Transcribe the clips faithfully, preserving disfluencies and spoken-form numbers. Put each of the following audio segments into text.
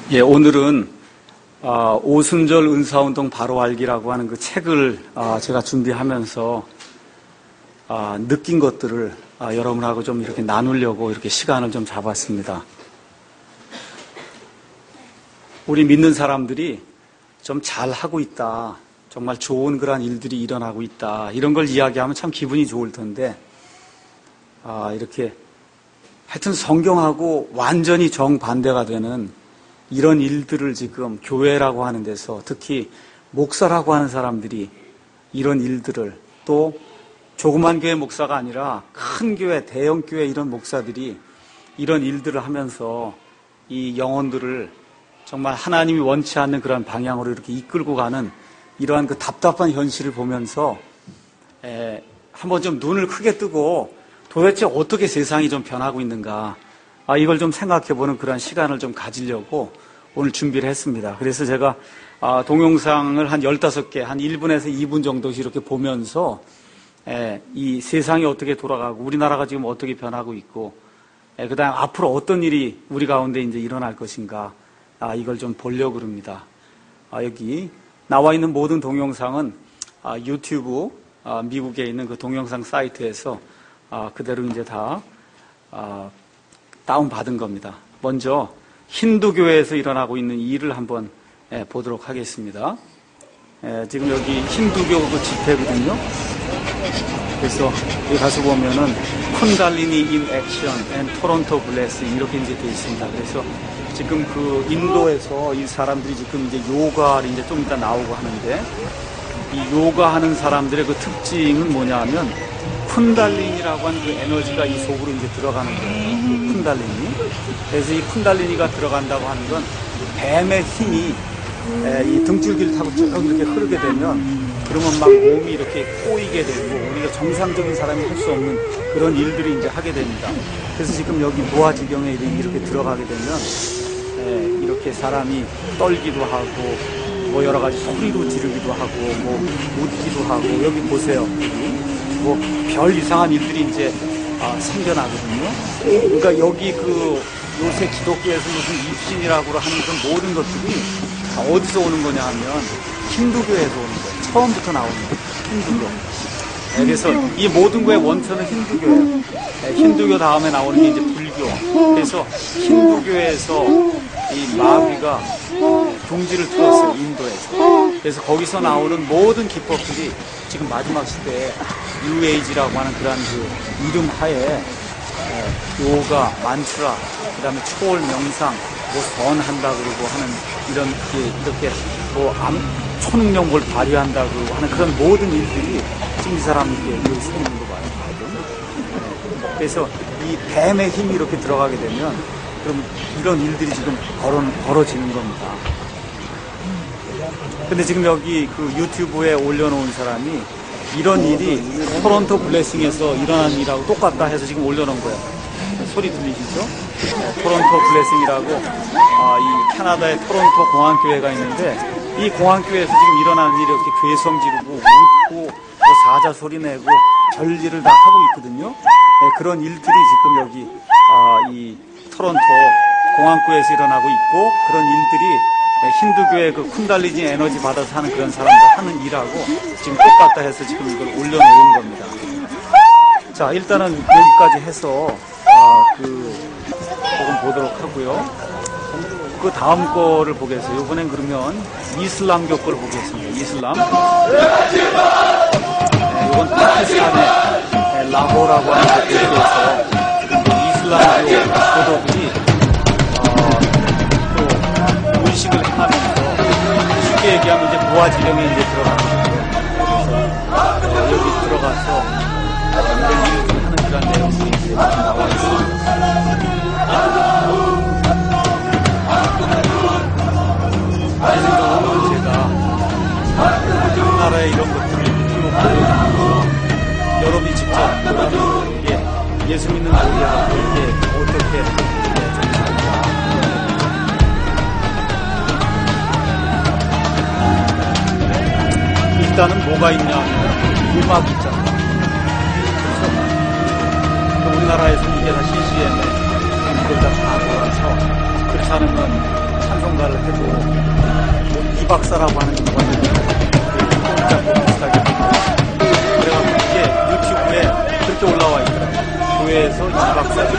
예, 오늘은 어, 오순절 은사운동 바로 알기라고 하는 그 책을 어, 제가 준비하면서 어, 느낀 것들을 어, 여러분하고 좀 이렇게 나누려고 이렇게 시간을 좀 잡았습니다. 우리 믿는 사람들이 좀 잘하고 있다, 정말 좋은 그런 일들이 일어나고 있다, 이런 걸 이야기하면 참 기분이 좋을 텐데 어, 이렇게 하여튼 성경하고 완전히 정반대가 되는 이런 일들을 지금 교회라고 하는 데서, 특히 목사라고 하는 사람들이 이런 일들을, 또 조그만 교회 목사가 아니라 큰 교회, 대형 교회 이런 목사들이 이런 일들을 하면서 이 영혼들을 정말 하나님이 원치 않는 그런 방향으로 이렇게 이끌고 가는 이러한 그 답답한 현실을 보면서 에, 한번 좀 눈을 크게 뜨고 도대체 어떻게 세상이 좀 변하고 있는가, 아, 이걸 좀 생각해보는 그런 시간을 좀 가지려고 오늘 준비를 했습니다. 그래서 제가 아, 동영상을 한 열다섯 개, 한 일 분에서 이 분 정도씩 이렇게 보면서 에, 이 세상이 어떻게 돌아가고 우리나라가 지금 어떻게 변하고 있고, 에, 그다음 앞으로 어떤 일이 우리 가운데 이제 일어날 것인가, 아, 이걸 좀 보려고 합니다. 아, 여기 나와 있는 모든 동영상은 아, 유튜브 아, 미국에 있는 그 동영상 사이트에서 아, 그대로 이제 다 아, 다운받은 겁니다. 먼저 힌두교에서 일어나고 있는 일을 한번 예, 보도록 하겠습니다. 예, 지금 여기 힌두교 그 집회거든요. 그래서 여기 가서 보면은 쿤달리니 인 액션 앤 토론토 블레싱 이렇게 이제 되어 있습니다. 그래서 지금 그 인도에서 이 사람들이 지금 이제 요가를 이제 좀 이따 나오고 하는데, 이 요가 하는 사람들의 그 특징은 뭐냐 하면 쿤달리니라고 하는 그 에너지가 이 속으로 이제 들어가는 거예요. 그 쿤달리니. 그래서 이 쿤달리니가 들어간다고 하는 건 뱀의 힘이 이 등줄기를 타고 쭉 이렇게 흐르게 되면, 그러면 막 몸이 이렇게 꼬이게 되고 우리가 정상적인 사람이 할 수 없는 그런 일들을 이제 하게 됩니다. 그래서 지금 여기 무아지경에 이렇게 들어가게 되면 이렇게 사람이 떨기도 하고 뭐 여러 가지 소리로 지르기도 하고 뭐 웃기도 하고, 여기 보세요. 뭐 별 이상한 일들이 이제 아, 생겨나거든요. 그러니까 여기 그 요새 기독교에서 무슨 입신이라고 하는 그 모든 것들이 다 어디서 오는 거냐 하면 힌두교에서 오는 거예요. 처음부터 나오는 거예요. 힌두교. 네, 그래서 이 모든 거의 원천은 힌두교예요. 네, 힌두교 다음에 나오는 게 이제 불교. 그래서 힌두교에서 이 마귀가 종지를 틀었어요, 인도에서. 그래서 거기서 나오는 모든 기법들이 지금 마지막 시대에 뉴에이지라고 하는 그런 그 이름 하에 요가, 만트라, 그 다음에 초월 명상, 뭐 선한다 그러고 하는 이런 게 이렇게 뭐 암, 초능력을 발휘한다 그러고 하는 그런 모든 일들이 지금 이 사람들께 여기 서 있는 거 봐요. 그래서 이 뱀의 힘이 이렇게 들어가게 되면 그럼 이런 일들이 지금 벌어, 벌어지는 겁니다. 근데 지금 여기 그 유튜브에 올려놓은 사람이 이런 일이 토론토 블레싱에서 일어난 일하고 똑같다 해서 지금 올려놓은 거예요. 소리 들리시죠? 네, 토론토 블레싱이라고 아, 이 캐나다의 토론토 공항교회가 있는데, 이 공항교회에서 지금 일어나는 일이 이렇게 괴성 지르고 웃고 뭐 사자 소리 내고 별일을 다 하고 있거든요. 네, 그런 일들이 지금 여기 아, 이 토론토 공항교회에서 일어나고 있고, 그런 일들이 힌두교의 그 쿤달리니 에너지 받아서 하는 그런 사람들 하는 일하고 지금 똑같다 해서 지금 이걸 올려놓은 겁니다. 자, 일단은 여기까지 해서 아, 그 조금 보도록 하고요. 그 다음 거를 보겠어요. 이번엔 그러면 이슬람교 거를 보겠습니다. 이슬람. 네, 이건 파키스탄의 라호라고 하는 곳에서 이슬람교 교도들이 의식을 행하면서, 쉽게 얘기하면 이제 무아지경에 이제 들어가는 거예요. 그래서 여기 들어가서 이런 일을 하는 그런 내용들이 이제 나와 있습니다. 그래서 오늘 제가 우리나라의 이런 것들을 쭉 보여주고, 여러분이 직접 그다음에 이게 예수 믿는 우리가 이게 어떻게 좀 살까. 일단은 뭐가 있냐 하면 음악이 있잖아요. 그래서 우리나라에서 이게 다 씨씨엠에 이걸 다 다 돌아서, 그렇지 않으면 찬송 뭔가를 해도 뭐 이박사라고 하는 경우가 있는데 비슷하게 그래가지고 이게 유튜브에 그렇게 올라와 있더라고요. 교회에서 이박사를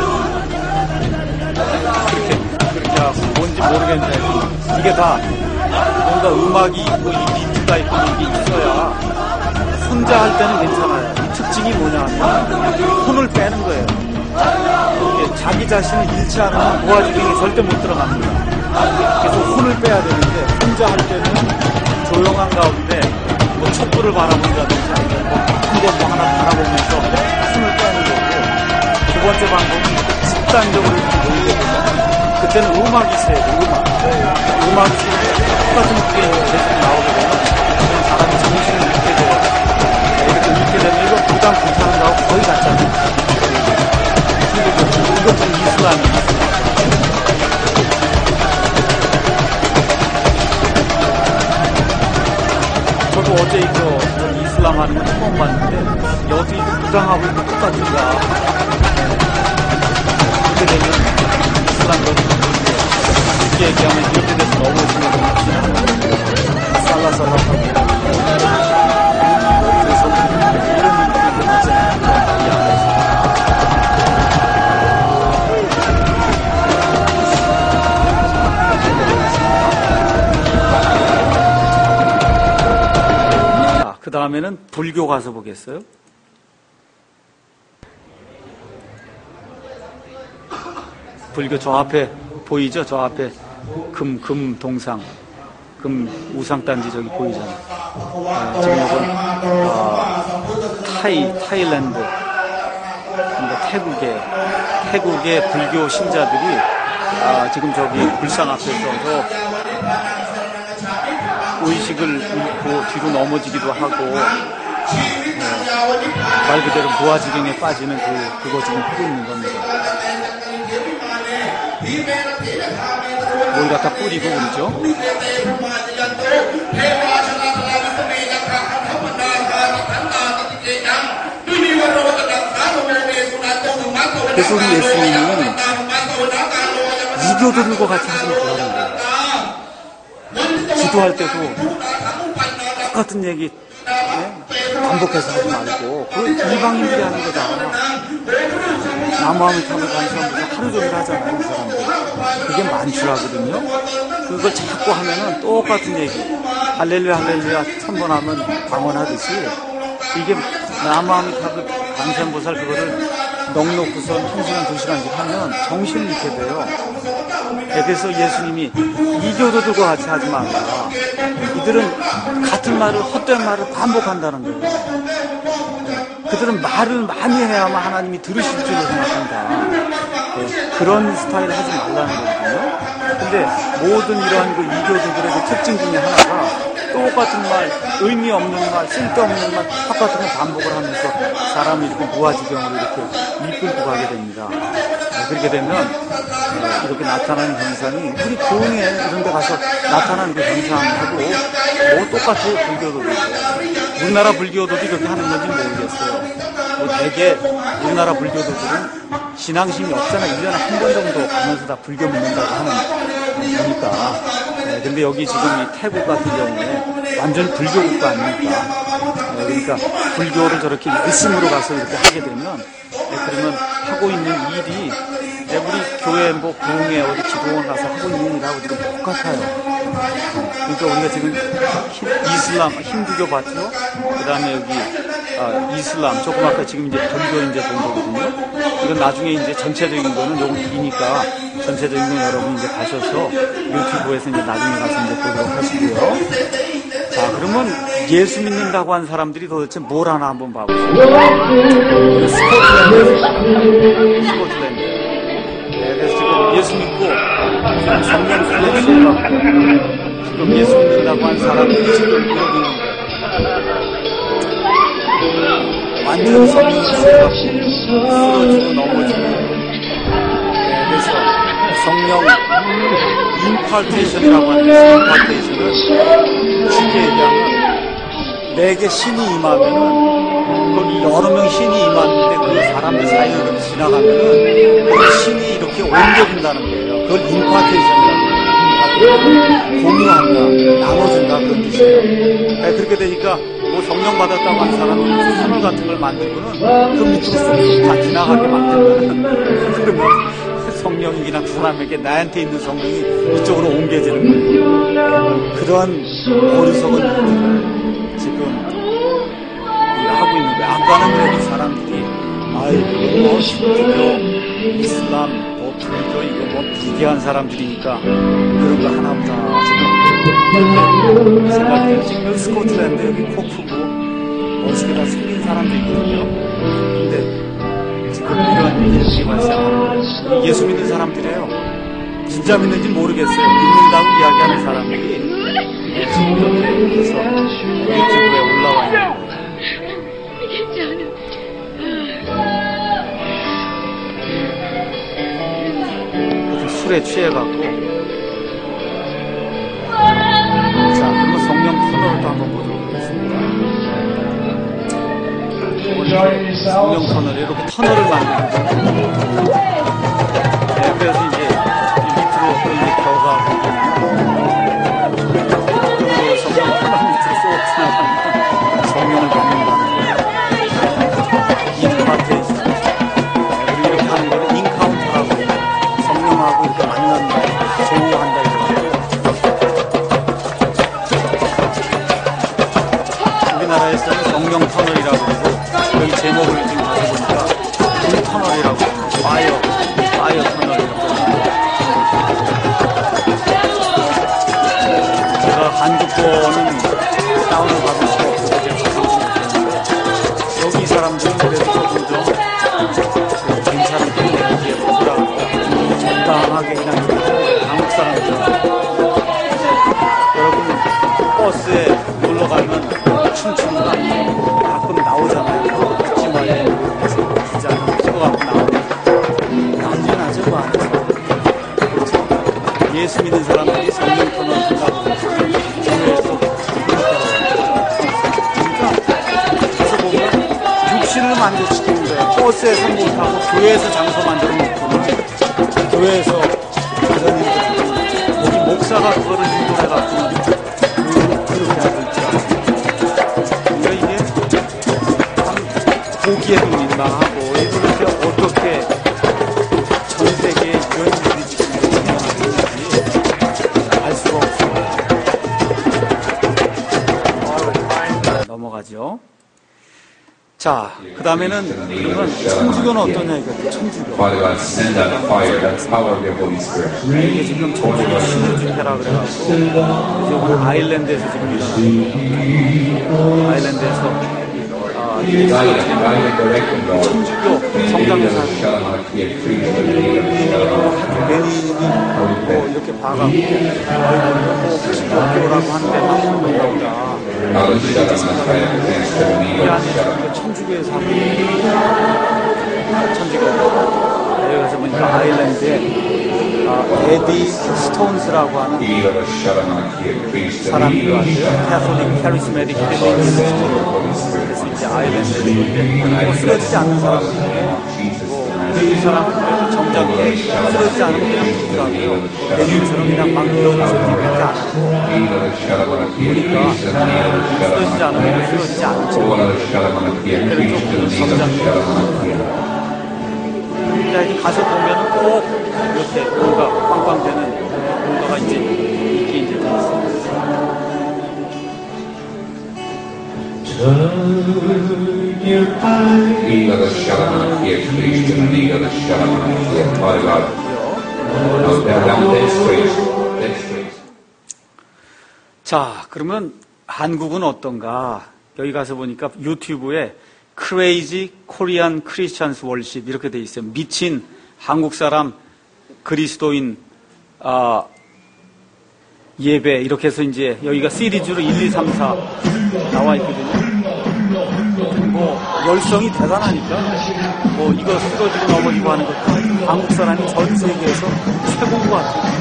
그렇게 그렇게 하고 뭔지 모르겠는데 이게 다 뭔가 음악이 있고 이 비트가 있고 이게 있어야 혼자 할 때는 괜찮아요. 특징이 뭐냐면 혼을 빼는 거예요. 이게 자기 자신을 잃지 않으면 무아지경에 절대 못 들어갑니다. 그래서 혼을 빼야 되는데 혼자 할 때는 조용한 가운데 뭐 촛불을 바라본다든지 아니면 뭐 큰 거 뭐 하나 바라보면서 혼을 빼는 거고, 두 번째 방법은 집단적으로 이렇게 모이게 되면 그때는 음악이 있어야 돼요. 음악. 음악이 있으면 똑같은 곡이 계속 나오게 되면 그런 사람이 정신을 잃게 돼요. 이렇게 잃게 되면 이거 부담 괜찮은 거하고 거의 같잖아요. 이것도 이슬람이에요. 저도 어제 이거 이슬람 하는 거 처음 봤는데 어떻게 이거 부당하고 이거 똑같은가. 그렇게 되면 이슬람도 쉽게 얘기하면 이렇게 돼서 넘어지는 거 살라살라하고 그래서 이런 느낌이 나잖아요. 이 안에서. 그 다음에는 불교 가서 보겠어요. 불교 저 앞에 보이죠? 저 앞에 금, 금 동상, 금 우상단지 저기 보이잖아요. 네, 지금 이건 어, 타이, 타일랜드, 그러니까 태국의, 태국의 불교 신자들이 아, 지금 저기 불상 앞에서 저 의식을 잃고 뒤로 넘어지기도 하고 어, 말 그대로 무아지경에 빠지는 그, 그거 지금 하고 있는 겁니다. 뭘 갖다 뿌리고 그러죠? 그래서 우리 예수님은 이교도들과 같이 하시는 거라는 거예요. 기도할 때도 똑같은 얘기 네? 반복해서 하지 말고 그 이방인들이 하는 거다. 나무함을 타고 다니면서 하루 종일 하잖아요. 그 사람들. 그게 만주라거든요. 그걸 자꾸 하면은 똑같은 얘기. 할렐루야 할렐루야 천번 하면 방언하듯이 이게 나무함을 타고 관세음보살 그거를 넉넉고선 한 시간 두 시간씩 하면 정신을 잃게 돼요. 그래서 예수님이 이교도들과 같이 하지 말라. 이들은 같은 말을 헛된 말을 반복한다는 거예요. 그들은 말을 많이 해야만 하나님이 들으실 줄로 생각한다. 네, 그런 스타일 하지 말라는 거거든요. 근데 모든 이러한 그 이교도들의 그 특징 중에 하나가 똑같은 말, 의미 없는 말, 쓸데없는 말, 똑같은 걸 반복을 하면서 사람이 이렇게 무아지경으로 이렇게 이끌고 가게 됩니다. 네, 그렇게 되면 네, 이렇게 나타나는 현상이 우리 교회 이런 데 가서 나타나는 그 현상하고 뭐 똑같아요. 불교도도. 우리나라 불교도도 이렇게 하는 건지 모르겠어요. 뭐 대개 우리나라 불교도들은 신앙심이 없잖아. 일 년에 한 번 정도 가면서 다 불교 믿는다고 하는 거니까. 네, 근데 여기 지금 이 태국 같은 경우에 완전 불교 국가 아닙니까? 네, 그러니까 불교를 저렇게 믿음으로 가서 이렇게 하게 되면 네, 그러면 하고 있는 일이 네, 우리 교회 뭐 부흥회 어디 기도원 가서 하고 있는 일하고 지금 똑같아요. 네, 그러니까 우리가 지금 이슬람, 힌두교 봤죠? 그 다음에 여기 아, 이슬람, 조금 아까 지금 이제 불교 이제 본 거거든요. 이건 나중에 이제 전체적인 거는 요거 기니까 전체적인 건 여러분 이제 가셔서 유튜브에서 이제 나중에 가서 이제 보도록 하시고요. 자, 그러면 예수 믿는다고 한 사람들이 도대체 뭘 하나 한번 봐보세요. 스코틀랜드. 스코틀랜드. 네, 그래서 지금 예수 믿고 지금 성령 수에 취해갖고 지금 예수 믿는다고 한 사람들이 지금 이러고 있는 거예요. 완전 성령 수에 쓰러지고 넘어지고 네, 그래서 성령 임파테이션이라고 하는데 임파테이션은 쉽게 얘기하면 내게 신이 임하면은 거기 여러 명 신이 임하는데 그 사람들 사이를 이렇게 지나가면은 그 신이 이렇게 옮겨진다는 거예요. 그걸 임파테이션이라고 해요. 공유한다, 나눠준다 그런 뜻이에요. 네, 그렇게 되니까 뭐 성령 받았다고 하는 사람은 터널 같은 걸 만들고는 그 밑으로 쏙 다 지나가게 만들면 그러면 성령이 그냥 그 사람에게 나한테 있는 성령이 이쪽으로 옮겨지는 거예요. 그러한 어리석은 일들을 지금 우리가 하고 있는 거예요. 아까는 그래도 사람들이 아이고 뭐 신주교, 이슬람, 뭐 불교 이거 뭐 비대한 사람들이니까 그런 거 하나보다 지금 생각해요. 지금 스코틀랜드 여기 코프고 멋있게 다 생긴 사람도 있거든요. 근데 지금 이런 일들이 발생하는 거예요. 예수 믿는 사람들이에요. 진짜 믿는지 모르겠어요. 믿는다고 이야기하는 사람들이 지금 이렇게 해서 유튜브에 올라와 있는 거예요. 술에 취해갖고. 자, 그러면 성령 터널을 또 한번 보도록 하겠습니다. 성령 터널, 이렇게 터널을 만드는 거예요. 네, 그래서 이제 밑으로 이제 벼가 그 성령 터널 밑으로 쏙 지나가면 성령을 받는다는 거예요. 인파테이션. 우리 이렇게 하는 거는 인카운터라고 해요. 성령하고 이렇게 만난다, 조우한다 이렇게. 우리나라에서는 성령 터널이라고 그러고 여기 제목을 지금 다시 보니까 불 터널이라고 해요. 파이어, 파이어 터널이라고. 제가 한국권은 다운을 받을 수가 없어서 제가 가성분을 드렸는데 여기 사람들은 그래도 조금 더 괜찮은 편이에요. 적당하게 그냥 한국 사람들. 여러분 버스에 놀러 가면 춤추는 거 아니에요? 가끔 나오잖아요. 듣지 말고 기자는 찍어갖고 나오면 난리나죠 그 안에서. 그렇죠? 예수 믿는 사람들이 성령 터널 한다고 교회에서 그러니까 가서 보면 육신을 만족시키는 거예요. 버스에 상봉 타고 교회에서 장소 만들어 놓고는 교회에서 그런 일들, 여기 목사가 그거를 인도해갖고 그, 그렇게 하고 있죠. 그러니까 이게 참 보기에도 민망하고 이렇게 어떻게 전 세계에 이런 일들이 지금 일어나고 있는지 알 수가 없어요. 넘어가죠. 자, 그 다음에는 그러면 천주교는 어떠냐 이거죠. 천주교. 이게 지금 천주교 신유 집회라 그래가지고 이건 아일랜드에서 지금 일어나는 아일랜드에서 아, 천주교 성장교사 베니님이 뭐 이렇게 봐갖고 뭐 기독교라고 하는데 막 그런가 보다. 이렇게 생각하는데 이 안에 천주교의 사람이 천주교 여기 가서 보니까 아일랜드에 아, 에디 스톤스라고 하는 사람이 왔어요. 캐톨릭 카리스메틱 힐링 미니스트리. 그래서 이제 아일랜드에 있는데 뭐 쓰러지지 않는 사람인데 뭐 이 사람은 정작에 쓰러지지 않으면 그냥 죽더라고요. 베니처럼 그냥 막 이런저런밖에 안 하고 보니까 쓰러지지 않으면 쓰러지지 않죠. 그래서 조금 정작에 자, 이제 가서 보면은 꼭 이렇게 뭔가 빵빵되는 뭔가가 이제 있게 이제 돼 있습니다. 자, 그러면 한국은 어떤가? 여기 가서 보니까 유튜브에 Crazy Korean Christians Worship 이렇게 돼 있어요. 미친 한국 사람 그리스도인 아, 예배 이렇게 해서 이제 여기가 시리즈로 일, 이, 삼, 사 나와 있거든요. 뭐 열성이 대단하니까 뭐 이거 쓰러지고 넘어지고 하는 것도 한국 사람이 전 세계에서 최고인 것 같아요.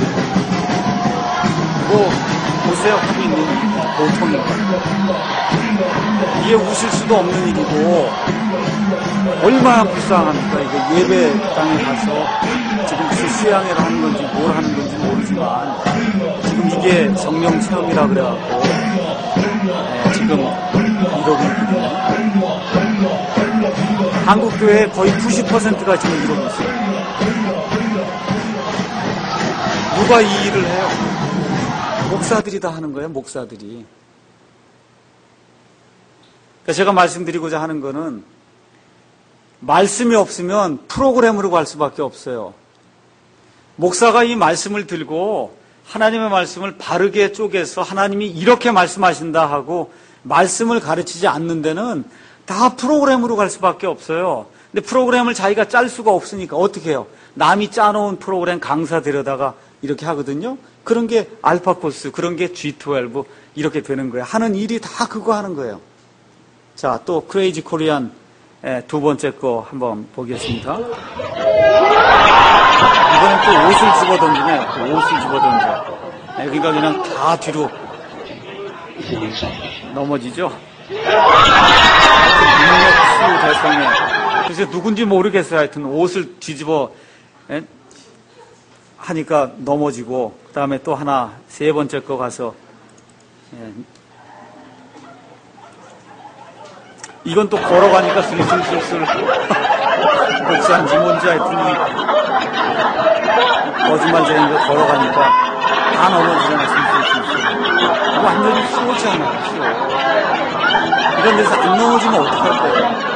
뭐 보세요 하고 있는 보통인가. 이게 웃을 수도 없는 일이고 얼마나 불쌍합니까? 이거 예배당에 가서 지금 수양회를 하는 건지 뭘 하는 건지 모르지만 지금 이게 성령 체험이라 그래갖고 네, 지금 이러고 있거든요. 한국 교회 거의 구십 퍼센트가 지금 이러고 있어요. 누가 이 일을 해요? 목사들이 다 하는 거예요, 목사들이. 그러니까 제가 말씀드리고자 하는 거는 말씀이 없으면 프로그램으로 갈 수밖에 없어요. 목사가 이 말씀을 들고 하나님의 말씀을 바르게 쪼개서 하나님이 이렇게 말씀하신다 하고 말씀을 가르치지 않는 데는 다 프로그램으로 갈 수밖에 없어요. 근데 프로그램을 자기가 짤 수가 없으니까 어떻게 해요? 남이 짜놓은 프로그램 강사 데려다가 이렇게 하거든요. 그런 게 알파 코스, 그런 게 지 십이 이렇게 되는 거예요. 하는 일이 다 그거 하는 거예요. 자, 또 크레이지 코리안 두 번째 거 한번 보겠습니다. 이번엔 또 옷을 집어던지네. 또 옷을 집어던져. 그러니까 그냥 다 뒤로 넘어지죠. 능력수 대성에. 그래서 누군지 모르겠어요. 하여튼 옷을 뒤집어 에? 하니까 넘어지고, 그 다음에 또 하나 세 번째 거 가서 예. 이건 또 걸어가니까 슬슬슬슬 복수한지 뭔지 하여튼 거짓말쟁이가 걸어가니까 다 넘어지잖아. 슬슬슬슬 완전히 쏘잖아. 쏘. 이런 데서 안 넘어지면 어떡할 거예요?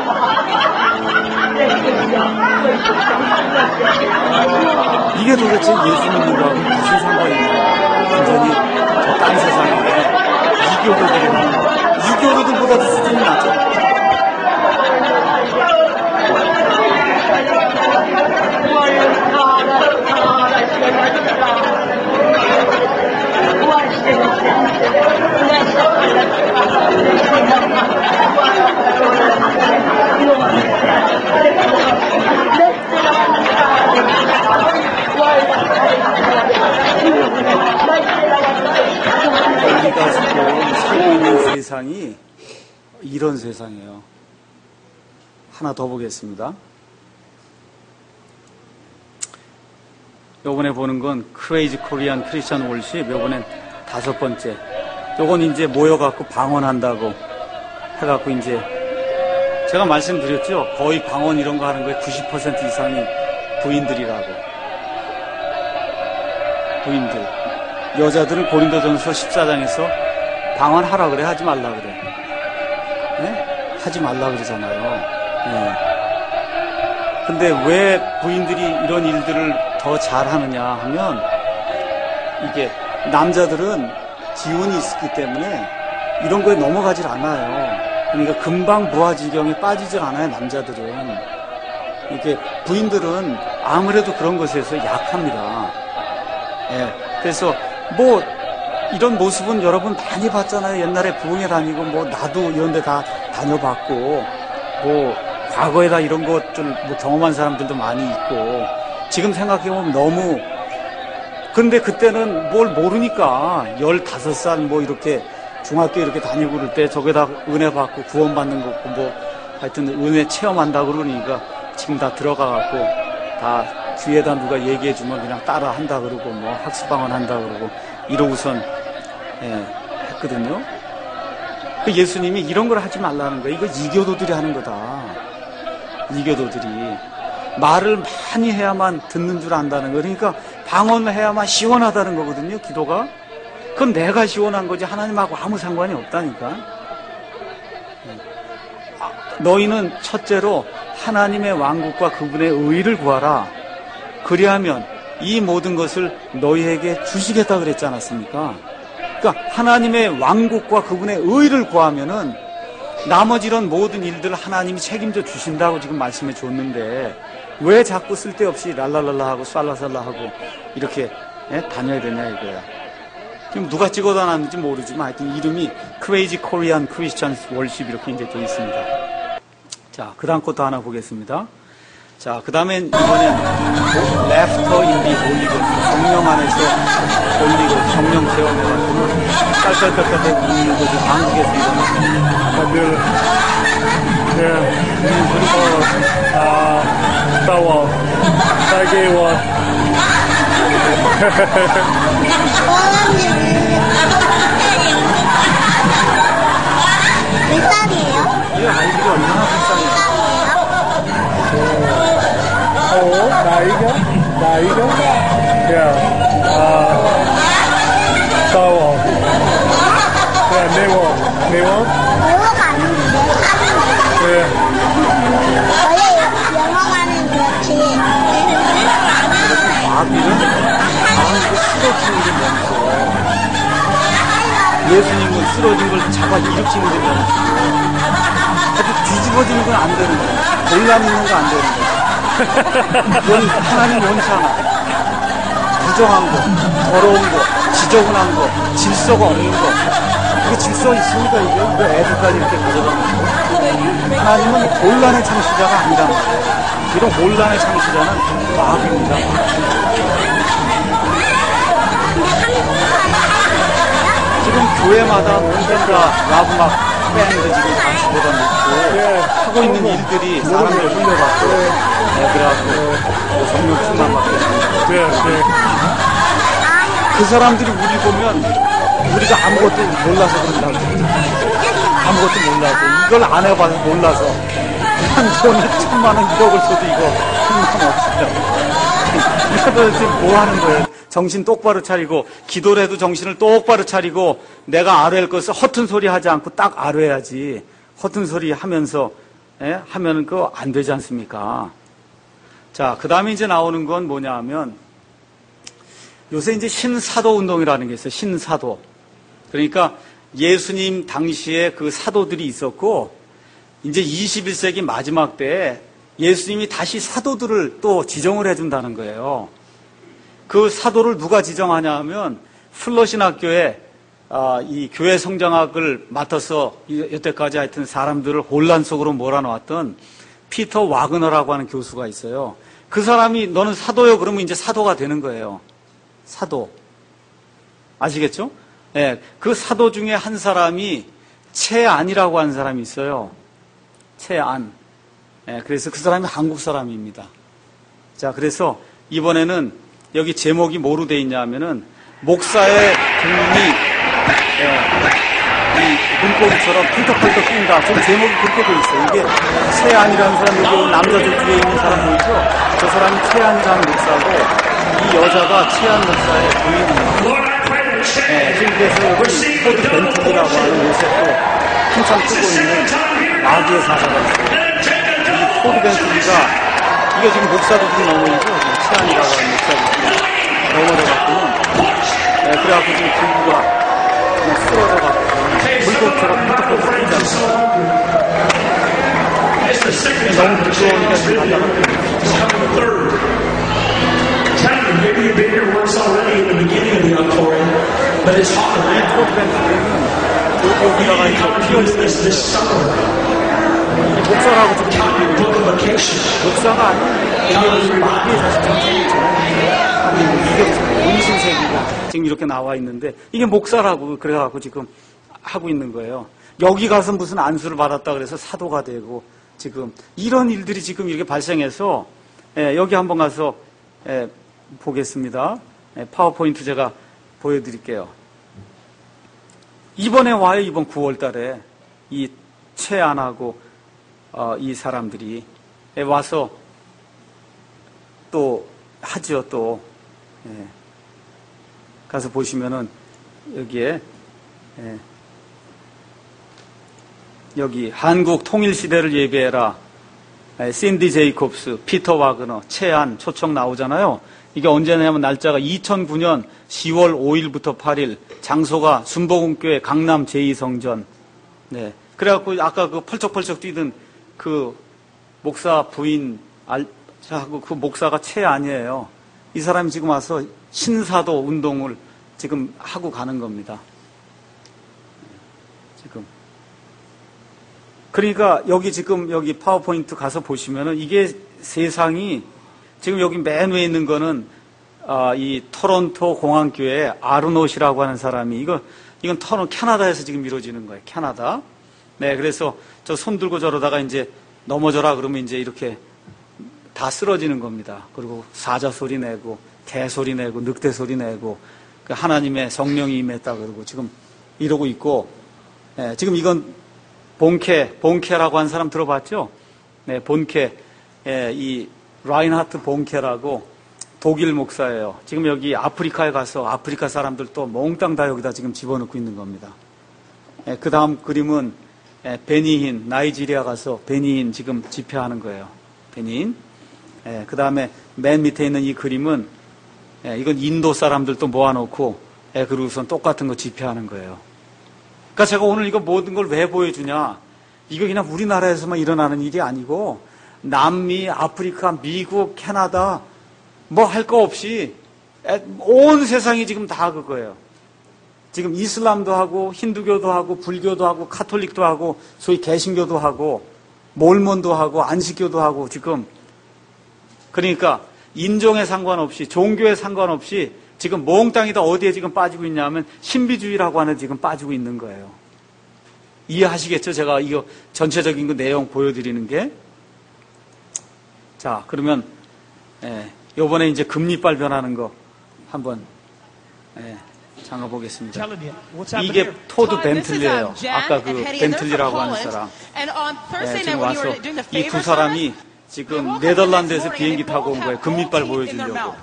이게 도대체 예수 믿는 거하고 무슨 상관이 있냐. 완전히 저 딴 세상에 이교도들이 이교도들보다도 수준이 낮잖아. 우리가 지금 살고 있는 세상이 이런 세상이에요. 하나 더 보겠습니다. 요번에 보는 건 크레이지 코리안 크리스천 월십. 요번엔 다섯 번째. 요건 이제 모여갖고 방언한다고 해갖고 이제 제가 말씀드렸죠. 거의 방언 이런 거 하는 거에 구십 퍼센트 이상이 부인들이라고. 부인들. 여자들은 고린도전서 십사 장에서 방언하라 그래, 하지 말라 그래. 네? 하지 말라 그러잖아요. 네. 근데 왜 부인들이 이런 일들을 더 잘하느냐 하면 이게 남자들은 기운이 있기 때문에 이런 거에 넘어가질 않아요. 그러니까 금방 부하지경에 빠지질 않아요, 남자들은. 이렇게 부인들은 아무래도 그런 것에서 약합니다. 예. 그래서 뭐 이런 모습은 여러분 많이 봤잖아요. 옛날에 부흥회 다니고 뭐 나도 이런 데 다 다녀봤고 뭐 과거에 다 이런 것들 뭐 경험한 사람들도 많이 있고 지금 생각해보면 너무 근데 그때는 뭘 모르니까 열다섯 살 뭐 이렇게 중학교 이렇게 다니고 그럴 때 저게다 은혜 받고 구원받는 거고 뭐 하여튼 은혜 체험한다 그러니까 지금 다 들어가갖고 다 뒤에다 누가 얘기해주면 그냥 따라 한다 그러고 뭐 학습방언 한다 그러고 이러고선 예, 했거든요. 그 예수님이 이런 걸 하지 말라는 거예요. 이거 이교도들이 하는 거다. 이교도들이 말을 많이 해야만 듣는 줄 안다는 거. 그러니까 방언을 해야만 시원하다는 거거든요. 기도가. 그럼 내가 시원한 거지 하나님하고 아무 상관이 없다니까. 너희는 첫째로 하나님의 왕국과 그분의 의를 구하라. 그리하면 이 모든 것을 너희에게 주시겠다 그랬지 않았습니까? 그러니까 하나님의 왕국과 그분의 의를 구하면은 나머지 이런 모든 일들을 하나님이 책임져 주신다고 지금 말씀해 줬는데 왜 자꾸 쓸데없이 랄랄랄라 하고 쌀라살라 하고 이렇게 예? 다녀야 되냐 이거야. 지금 누가 찍어다 놨는지 모르지만 하여튼 이름이 크레이지 코리안 크리스천 월십 이렇게 이제 되어 있습니다. 자, 그 다음 것도 하나 보겠습니다. 자, 그 다음엔 이번엔 Laughter in the Holy Ghost. 성령 안에서 Holy Ghost, 성령 체험해가지고 깔깔깔깔 웃는 거죠. 한국에서 일어나는. 다들 네, 어, 아, 따워, 딸기원. 몇 살이에요? 이 아이들이 얼마나 불쌍해요. 어, 나이가? 나이가? 야, 아, 따워. 야, 네워, 네워? 영어가 아닌데 하는데 네. 원래 영어가는 그렇지. 마귀는 마귀가 쓰러지는 게 멈춰. 예수님은 쓰러진 걸 잡아 일으키는 게 멈춰. 아주 뒤집어지는 건 안 되는 거야. 혼란 있는 거 안 되는 거야. 그건 하나님 원치 않아. 부정한 거, 더러운 거, 지저분한 거, 질서가 없는 거. 이게 질서 있습니까, 이게? 왜 애들까지 이렇게 가져가는 거? 하나님은 혼란의 창시자가 아니란 말이에요. 이런 혼란의 창시자는 마귀입니다. 지금 교회마다 언젠가 라브막 밴드 지금 단추보다 놓고 하고 있는 일들이 사람들 흘려갖고 애들하고 성령 충만받게 됩니다. 네, 네. 그 사람들이 우리 보면 우리가 아무것도 몰라서 그런다고. 아무것도 몰라서. 이걸 안 해봐서 몰라서. 한 돈에 천만 원, 일억을 써도 이거 힘만 없어요. 이거 지금 뭐 하는 거예요? 정신 똑바로 차리고, 기도를 해도 정신을 똑바로 차리고, 내가 아뢰할 것을 허튼 소리 하지 않고 딱 아뢰야지. 허튼 소리 하면서, 예? 하면은 그거 안 되지 않습니까? 자, 그 다음에 이제 나오는 건 뭐냐 하면, 요새 이제 신사도 운동이라는 게 있어요. 신사도. 그러니까 예수님 당시에 그 사도들이 있었고, 이제 이십일 세기 마지막 때에 예수님이 다시 사도들을 또 지정을 해준다는 거예요. 그 사도를 누가 지정하냐 하면, 플러신학교에 아, 이 교회 성장학을 맡아서 여태까지 하여튼 사람들을 혼란 속으로 몰아넣었던 피터 와그너라고 하는 교수가 있어요. 그 사람이 너는 사도요? 그러면 이제 사도가 되는 거예요. 사도. 아시겠죠? 예, 그 사도 중에 한 사람이 채안이라고 하는 사람이 있어요. 채안. 예, 그래서 그 사람이 한국 사람입니다. 자, 그래서 이번에는 여기 제목이 뭐로 돼 있냐 하면은 목사의 등이 예, 이 물고기처럼 펄떡펄떡 뛴다. 좀 제목이 그렇게 돼 있어요. 이게 채안이라는 사람, 여기 남자들 뒤에 있는 사람 보이죠? 저 사람이 채안이라는 목사고, 이 여자가 채안 목사의 부인입니다. 네, 지금 그래서 여기 포드 벤틀리라고 하는 요새 또 한참 뜨고 있는 마귀의 사자가 있어요. 이 포드 벤틀리가, 이게 지금 목사도 지금 넘어오죠? 채안이라고 하는 목사도 지금 넘어져갖고는, 네, 그래갖고 지금 부부가 그냥 쓰러져갖고 물고기처럼 펄떡펄떡 뛰잖아요. 너무 부끄러우니까 지금 간다고. Maybe you've been here once already in the beginning of the outpouring, but it's hard. 여기다가 이제 피어 있는 this this summer. 목사라고 지금 Book of vacation. 목사가 아닌 대기업에서 마귀의 자식 정책이죠. 이게 문신색이고 지금 이렇게 나와 있는데 이게 목사라고 그래갖고 지금 하고 있는 거예요. 여기 가서 무슨 안수를 받았다 그래서 사도가 되고 지금 이런 일들이 지금 이렇게 발생해서 예, 여기 한번 가서 예, 보겠습니다. 예, 파워포인트 제가 보여드릴게요. 이번에 와요. 이번 구월 달에 이 채안하고 어, 이 사람들이 예, 와서 또 하죠. 또 예. 가서 보시면은 여기에 예. 여기 한국 통일시대를 예배해라. 예, 신디 제이콥스, 피터 와그너, 채안 초청 나오잖아요. 이게 언제냐면 날짜가 이천구 년 시월 오일부터 팔일, 장소가 순복음교회 강남 제이 성전. 네. 그래갖고 아까 그 펄쩍펄쩍 뛰던 그 목사 부인 알하고 그 목사가 채안이에요. 이 사람이 지금 와서 신사도 운동을 지금 하고 가는 겁니다. 지금. 그러니까 여기 지금 여기 파워포인트 가서 보시면은 이게 세상이 지금 여기 맨 위에 있는 거는 아, 이 토론토 공항교회 아르노시라고 하는 사람이 이거 이건 토론 캐나다에서 지금 이루어지는 거예요. 캐나다. 네, 그래서 저 손 들고 저러다가 이제 넘어져라 그러면 이제 이렇게 다 쓰러지는 겁니다. 그리고 사자 소리 내고 개 소리 내고 늑대 소리 내고 하나님의 성령이 임했다 그러고 지금 이러고 있고, 네, 지금 이건 본케, 본케라고 한 사람 들어봤죠? 네, 본케, 예, 이 라인하트 본케라고 독일 목사예요. 지금 여기 아프리카에 가서 아프리카 사람들 또 몽땅 다 여기다 지금 집어넣고 있는 겁니다. 예, 그 다음 그림은 예, 베니힌, 나이지리아 가서 베니힌 지금 집회하는 거예요. 베니힌. 예, 그 다음에 맨 밑에 있는 이 그림은 예, 이건 인도 사람들 또 모아놓고 예, 그러고선 똑같은 거 집회하는 거예요. 그러니까 제가 오늘 이거 모든 걸 왜 보여주냐? 이거 그냥 우리나라에서만 일어나는 일이 아니고 남미, 아프리카, 미국, 캐나다 뭐 할 거 없이 온 세상이 지금 다 그거예요. 지금 이슬람도 하고 힌두교도 하고 불교도 하고 카톨릭도 하고 소위 개신교도 하고 몰몬도 하고 안식교도 하고 지금 그러니까 인종에 상관없이 종교에 상관없이 지금 몽땅이 다 어디에 지금 빠지고 있냐면 신비주의라고 하는 지금 빠지고 있는 거예요. 이해하시겠죠? 제가 이거 전체적인 그 내용 보여드리는 게. 자, 그러면 예, 요번에 이제 금리빨 변하는 거 한번 예, 잠깐 보겠습니다. 이게 토드 벤틀리예요. 아까 그 벤틀리라고 하는 사람. 예, 지금 와서 이 두 사람이 지금 네덜란드에서 비행기 타고 온 거예요. 금리빨 보여주려고.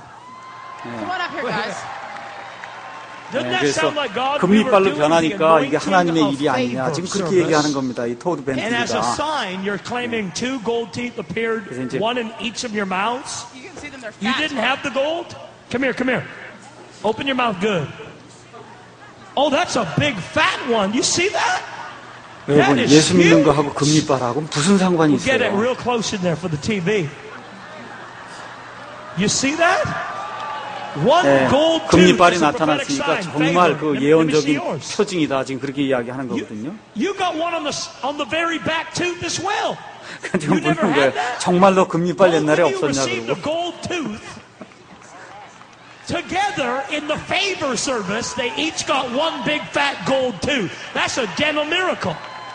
네. 네, 그래서 금리빨로 변하니까 이게 하나님의 일이 아니냐 지금 그렇게 얘기하는 겁니다. 이 토드 벤틀리가. 그래서 이제 You didn't have the gold? Come here, come here. Open your mouth good. Oh, that's a big fat one. You see that? 여러분, 예수 믿는 거하고 금리빨하고 무슨 상관이 있어요? Get it real close in there for the T V. You see that? One 네, gold 금리빨이 tooth is a prophetic 나타났으니까 sign. 정말 그 Let me see 예언적인 yours. 표징이다. 지금 그렇게 이야기하는 You, 거거든요. you got one on the on the very back tooth as well. 지금 You never 묻는 거예요. had that? 정말로 금리빨 Both 옛날에 of you 없었냐 received a 그러고. gold tooth. Together in the favor service, they each got one big fat gold tooth. That's a dental miracle.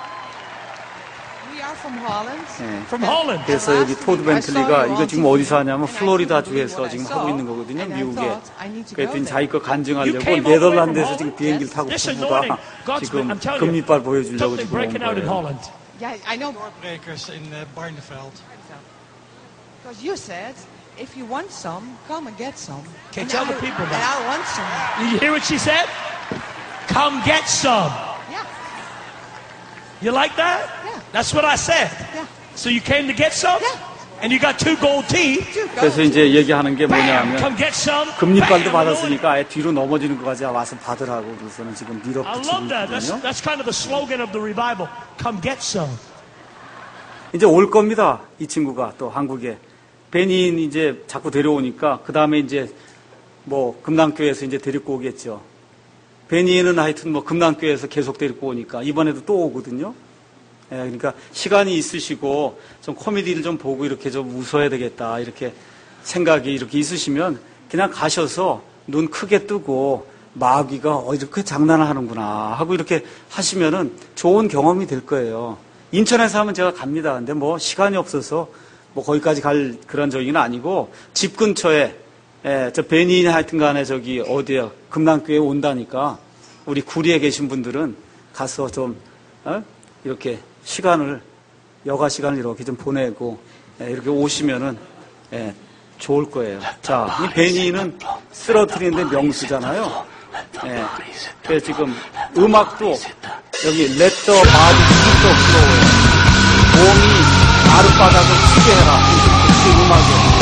We are from Holland. 네. From Holland. 그래서 여기 토드 벤틀리가 이거 지금 어디서 하냐면 플로리다 주에서 지금 하고 있는 거거든요. 미국에. 그랬더니 자기 거 간증하려고 네덜란드에서 지금 비행기를 타고 부부가 지금 금리빨 보여주려고 Something 지금 온 breaking out in 거예요. Holland. Yeah, I know. Doorbrekers in uh, Barneveld. Because you said, if you want some, come and get some. Okay, and tell I, the people And that. I want some. You hear what she said? Come get some. Yeah, You like that? Yeah. That's what I said. yeah. So you came to get some? Yeah. And you got two gold teeth. Two 그래서 gold. 이제 얘기하는 게 Bam! 뭐냐면 Come get some. 금리빨도 Bam! 받았으니까 아예 뒤로 넘어지는 것까지 와서 받으라고 그래서는 지금 I 밀어붙이고 love that. That's, 있거든요. that's kind of the slogan of the revival. Come get some. 이제 올 겁니다. 이 친구가 또 한국에. 베닌 이제 자꾸 데려오니까 그 다음에 이제 뭐 금남교회에서 이제 데리고 오겠죠. 베닌은 하여튼 뭐 금남교회에서 계속 데리고 오니까 이번에도 또 오거든요. 예, 그러니까 시간이 있으시고 좀 코미디를 좀 보고 이렇게 좀 웃어야 되겠다 이렇게 생각이 이렇게 있으시면 그냥 가셔서 눈 크게 뜨고 마귀가 어 이렇게 장난을 하는구나 하고 이렇게 하시면은 좋은 경험이 될 거예요. 인천에서 하면 제가 갑니다. 근데 뭐 시간이 없어서 뭐 거기까지 갈 그런 저기는 아니고 집 근처에 예, 저 베니인 하여튼 간에 저기 어디야 금남교회에 온다니까 우리 구리에 계신 분들은 가서 좀 어? 이렇게 시간을 여가 시간을 이렇게 좀 보내고 예, 이렇게 오시면은 예, 좋을 거예요. 자, 이 베니는 쓰러뜨리는데 명수잖아요. 예, 그래서 지금 음악도 여기 Let the body beat the floor 몸이 아랫바닥을 치게 해라. 그게 음악이에요.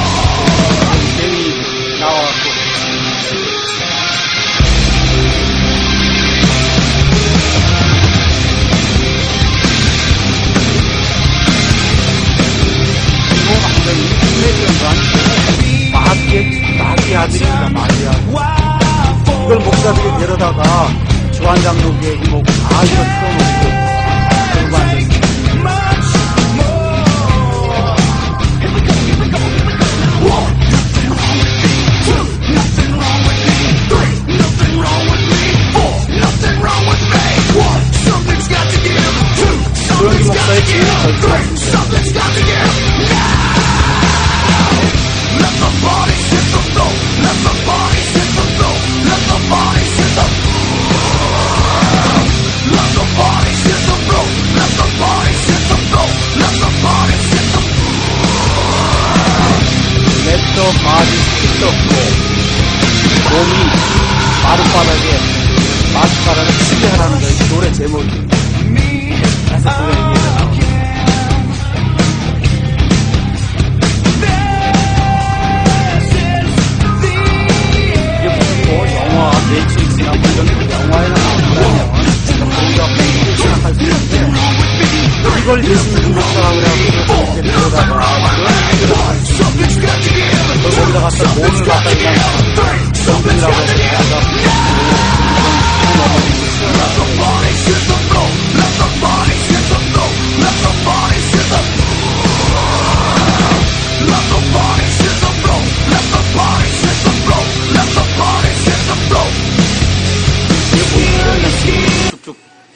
베니 나와갖고 마귀의, 마귀의 아들입니다, 마귀의 아들. 이걸 목사들이 데려다가 주한장로교회 뭐고 다 이거 틀어놓고 그러고 앉았습니다. Something's got to give. 바지 뜯었고 몸이 마룻바닥에 마룻바닥을 치게 하라는 거예요. 노래 제목이. 그래서 그가 얘기해요. 영화, 매트릭스나 뭐 이런 영화에는 나오거든요. 우리가 생각할 수 있는데, 이걸 예수님 목사라고 그래가지고, 이렇게 들어다가, 거기다 갖다 몸을 갖다 그냥, 정분이라고 해서, 쭉쭉.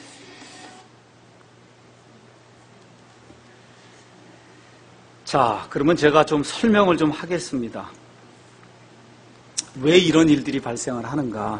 자, 그러면 제가 좀 설명을 좀 하겠습니다. 왜 이런 일들이 발생을 하는가?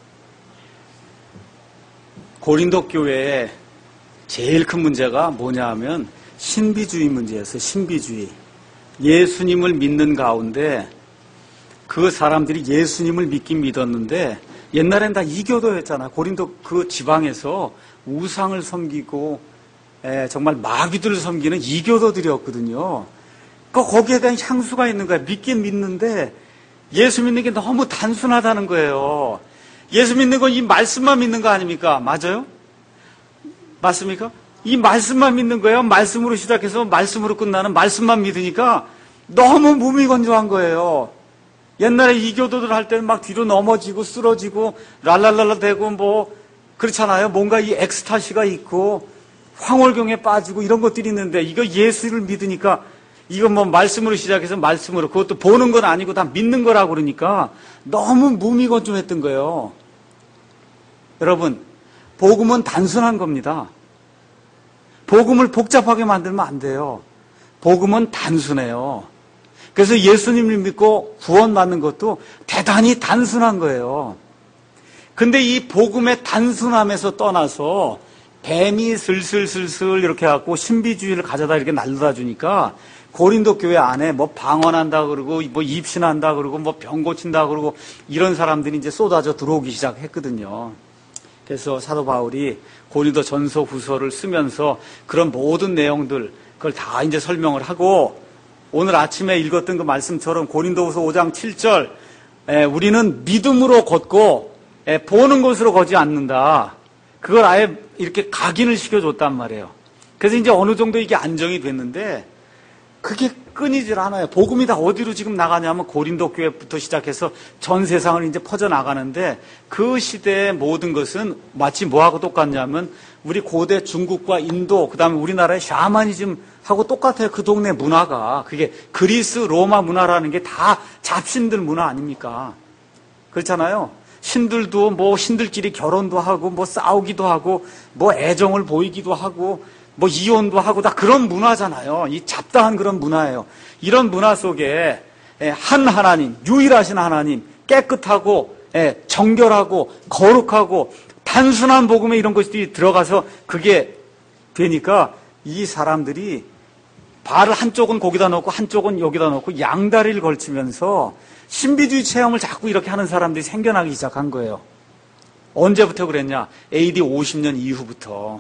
고린도 교회의 제일 큰 문제가 뭐냐 하면 신비주의 문제였어요. 신비주의. 예수님을 믿는 가운데 그 사람들이 예수님을 믿긴 믿었는데 옛날엔 다 이교도였잖아요. 고린도 그 지방에서 우상을 섬기고 에, 정말 마귀들을 섬기는 이교도들이었거든요. 그러니까 거기에 대한 향수가 있는 거예요. 믿긴 믿는데 예수 믿는 게 너무 단순하다는 거예요. 예수 믿는 건 이 말씀만 믿는 거 아닙니까? 맞아요? 맞습니까? 이 말씀만 믿는 거예요. 말씀으로 시작해서 말씀으로 끝나는 말씀만 믿으니까 너무 무미건조한 거예요. 옛날에 이교도들 할 때는 막 뒤로 넘어지고 쓰러지고 랄랄랄라 대고 뭐 그렇잖아요. 뭔가 이 엑스타시가 있고 황홀경에 빠지고 이런 것들이 있는데 이거 예수를 믿으니까 이거 뭐 말씀으로 시작해서 말씀으로 그것도 보는 건 아니고 다 믿는 거라고 그러니까 너무 무미건조했던 거예요. 여러분, 복음은 단순한 겁니다. 복음을 복잡하게 만들면 안 돼요. 복음은 단순해요. 그래서 예수님을 믿고 구원받는 것도 대단히 단순한 거예요. 근데 이 복음의 단순함에서 떠나서 뱀이 슬슬슬슬 이렇게 해갖고 신비주의를 가져다 이렇게 날려다 주니까 고린도 교회 안에 뭐 방언한다 그러고 뭐 입신한다 그러고 뭐 병 고친다 그러고 이런 사람들이 이제 쏟아져 들어오기 시작했거든요. 그래서 사도 바울이 고린도 전서 후서를 쓰면서 그런 모든 내용들 그걸 다 이제 설명을 하고 오늘 아침에 읽었던 그 말씀처럼 고린도후서 오 장 칠 절 에, 우리는 믿음으로 걷고 에, 보는 것으로 걷지 않는다. 그걸 아예 이렇게 각인을 시켜줬단 말이에요. 그래서 이제 어느 정도 이게 안정이 됐는데 그게 끊이질 않아요. 복음이 다 어디로 지금 나가냐면 고린도 교회부터 시작해서 전 세상을 이제 퍼져나가는데 그 시대의 모든 것은 마치 뭐하고 똑같냐면 우리 고대 중국과 인도 그 다음에 우리나라의 샤머니즘하고 똑같아요. 그 동네 문화가. 그게 그리스 로마 문화라는 게 다 잡신들 문화 아닙니까? 그렇잖아요. 신들도 뭐 신들끼리 결혼도 하고 뭐 싸우기도 하고 뭐 애정을 보이기도 하고 뭐 이혼도 하고 다 그런 문화잖아요. 이 잡다한 그런 문화예요. 이런 문화 속에 한 하나님, 유일하신 하나님, 깨끗하고 정결하고 거룩하고 단순한 복음에 이런 것들이 들어가서 그게 되니까 이 사람들이 발을 한쪽은 거기다 놓고 한쪽은 여기다 놓고 양다리를 걸치면서 신비주의 체험을 자꾸 이렇게 하는 사람들이 생겨나기 시작한 거예요. 언제부터 그랬냐? 에이디 오십 년 이후부터.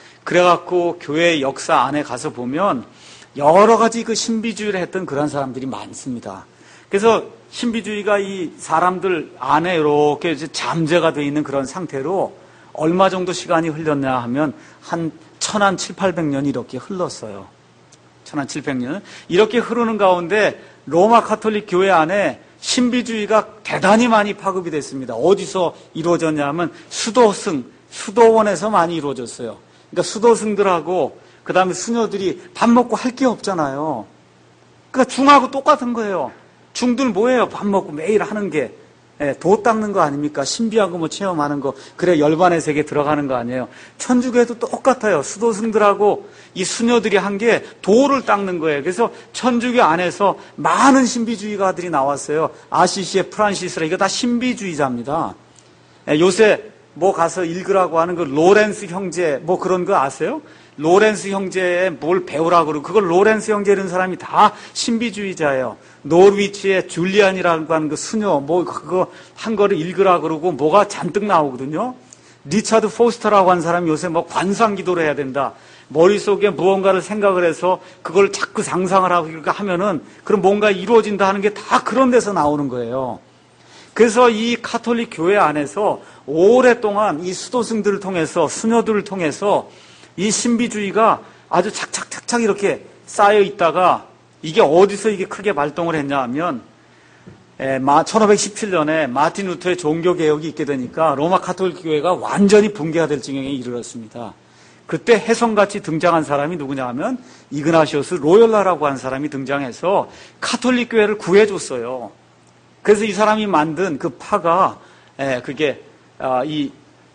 그래갖고 교회 역사 안에 가서 보면 여러 가지 그 신비주의를 했던 그런 사람들이 많습니다. 그래서 신비주의가 이 사람들 안에 이렇게 이제 잠재가 되어 있는 그런 상태로 얼마 정도 시간이 흘렀냐 하면 한 천한 칠팔백 년이 이렇게 흘렀어요. 천한 칠백 년. 이렇게 흐르는 가운데 로마 카톨릭 교회 안에 신비주의가 대단히 많이 파급이 됐습니다. 어디서 이루어졌냐 하면 수도승, 수도원에서 많이 이루어졌어요. 그러니까 수도승들하고 그 다음에 수녀들이 밥 먹고 할 게 없잖아요. 그러니까 중하고 똑같은 거예요. 중들 뭐예요? 밥 먹고 매일 하는 게. 예, 도 닦는 거 아닙니까? 신비한 거 뭐 체험하는 거. 그래 열반의 세계 들어가는 거 아니에요. 천주교에도 똑같아요. 수도승들하고 이 수녀들이 한 게 도를 닦는 거예요. 그래서 천주교 안에서 많은 신비주의가들이 나왔어요. 아시시의 프란시스라 이거 다 신비주의자입니다. 예, 요새 뭐 가서 읽으라고 하는 그 로렌스 형제 뭐 그런 거 아세요? 로렌스 형제에 뭘 배우라고 그러고 그걸 로렌스 형제 이런 사람이 다 신비주의자예요. 노르위치의 줄리안이라고 하는 그 수녀 뭐 그거 한 거를 읽으라고 그러고 뭐가 잔뜩 나오거든요. 리차드 포스터라고 하는 사람이 요새 뭐 관상기도를 해야 된다. 머릿속에 무언가를 생각을 해서 그걸 자꾸 상상을 하고 그러니까 하면은 그럼 뭔가 이루어진다 하는 게 다 그런 데서 나오는 거예요. 그래서 이 카톨릭 교회 안에서 오랫동안 이 수도승들을 통해서 수녀들을 통해서 이 신비주의가 아주 착착착착 이렇게 쌓여 있다가 이게 어디서 이게 크게 발동을 했냐 하면 천오백십칠 년에 마틴 루터의 종교개혁이 있게 되니까 로마 카톨릭 교회가 완전히 붕괴가 될 지경에 이르렀습니다. 그때 혜성같이 등장한 사람이 누구냐 하면 이그나시오스 로열라라고 하는 사람이 등장해서 카톨릭 교회를 구해줬어요. 그래서 이 사람이 만든 그 파가 그게 이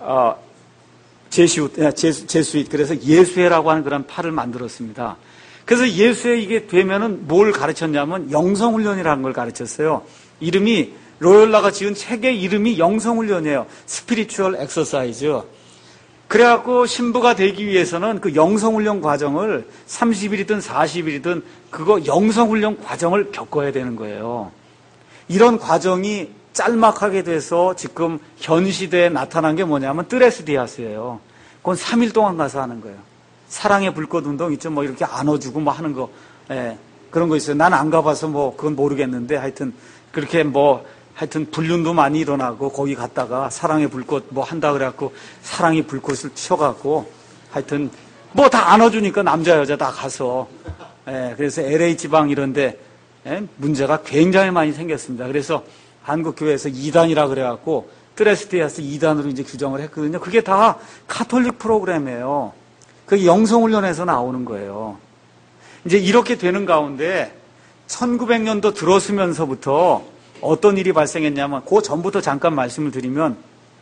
제수잇, 제수잇 그래서 예수회라고 하는 그런 파를 만들었습니다. 그래서 예수회 이게 되면은 뭘 가르쳤냐면 영성훈련이라는 걸 가르쳤어요. 이름이 로열라가 지은 책의 이름이 영성훈련이에요. 스피리추얼 엑서사이즈. 그래갖고 신부가 되기 위해서는 그 영성훈련 과정을 삼십 일이든 사십 일이든 그거 영성훈련 과정을 겪어야 되는 거예요. 이런 과정이 짤막하게 돼서 지금 현 시대에 나타난 게 뭐냐면 뜨레스디아스예요. 그건 삼 일 동안 가서 하는 거예요. 사랑의 불꽃 운동 있죠. 뭐 이렇게 안아주고 뭐 하는 거. 예, 그런 거 있어요. 난 안 가봐서 뭐 그건 모르겠는데 하여튼 그렇게 뭐 하여튼 불륜도 많이 일어나고 거기 갔다가 사랑의 불꽃 뭐 한다 그래갖고 사랑의 불꽃을 튀어갖고 하여튼 뭐 다 안아주니까 남자 여자 다 가서 예, 그래서 엘에이 지방 이런데 예, 문제가 굉장히 많이 생겼습니다. 그래서 한국교회에서 이단이라 그래갖고 뜨레스디아스 이단으로 이제 규정을 했거든요. 그게 다 카톨릭 프로그램이에요. 그게 영성훈련에서 나오는 거예요. 이제 이렇게 되는 가운데 천구백 년도 들어서면서부터 어떤 일이 발생했냐면 그 전부터 잠깐 말씀을 드리면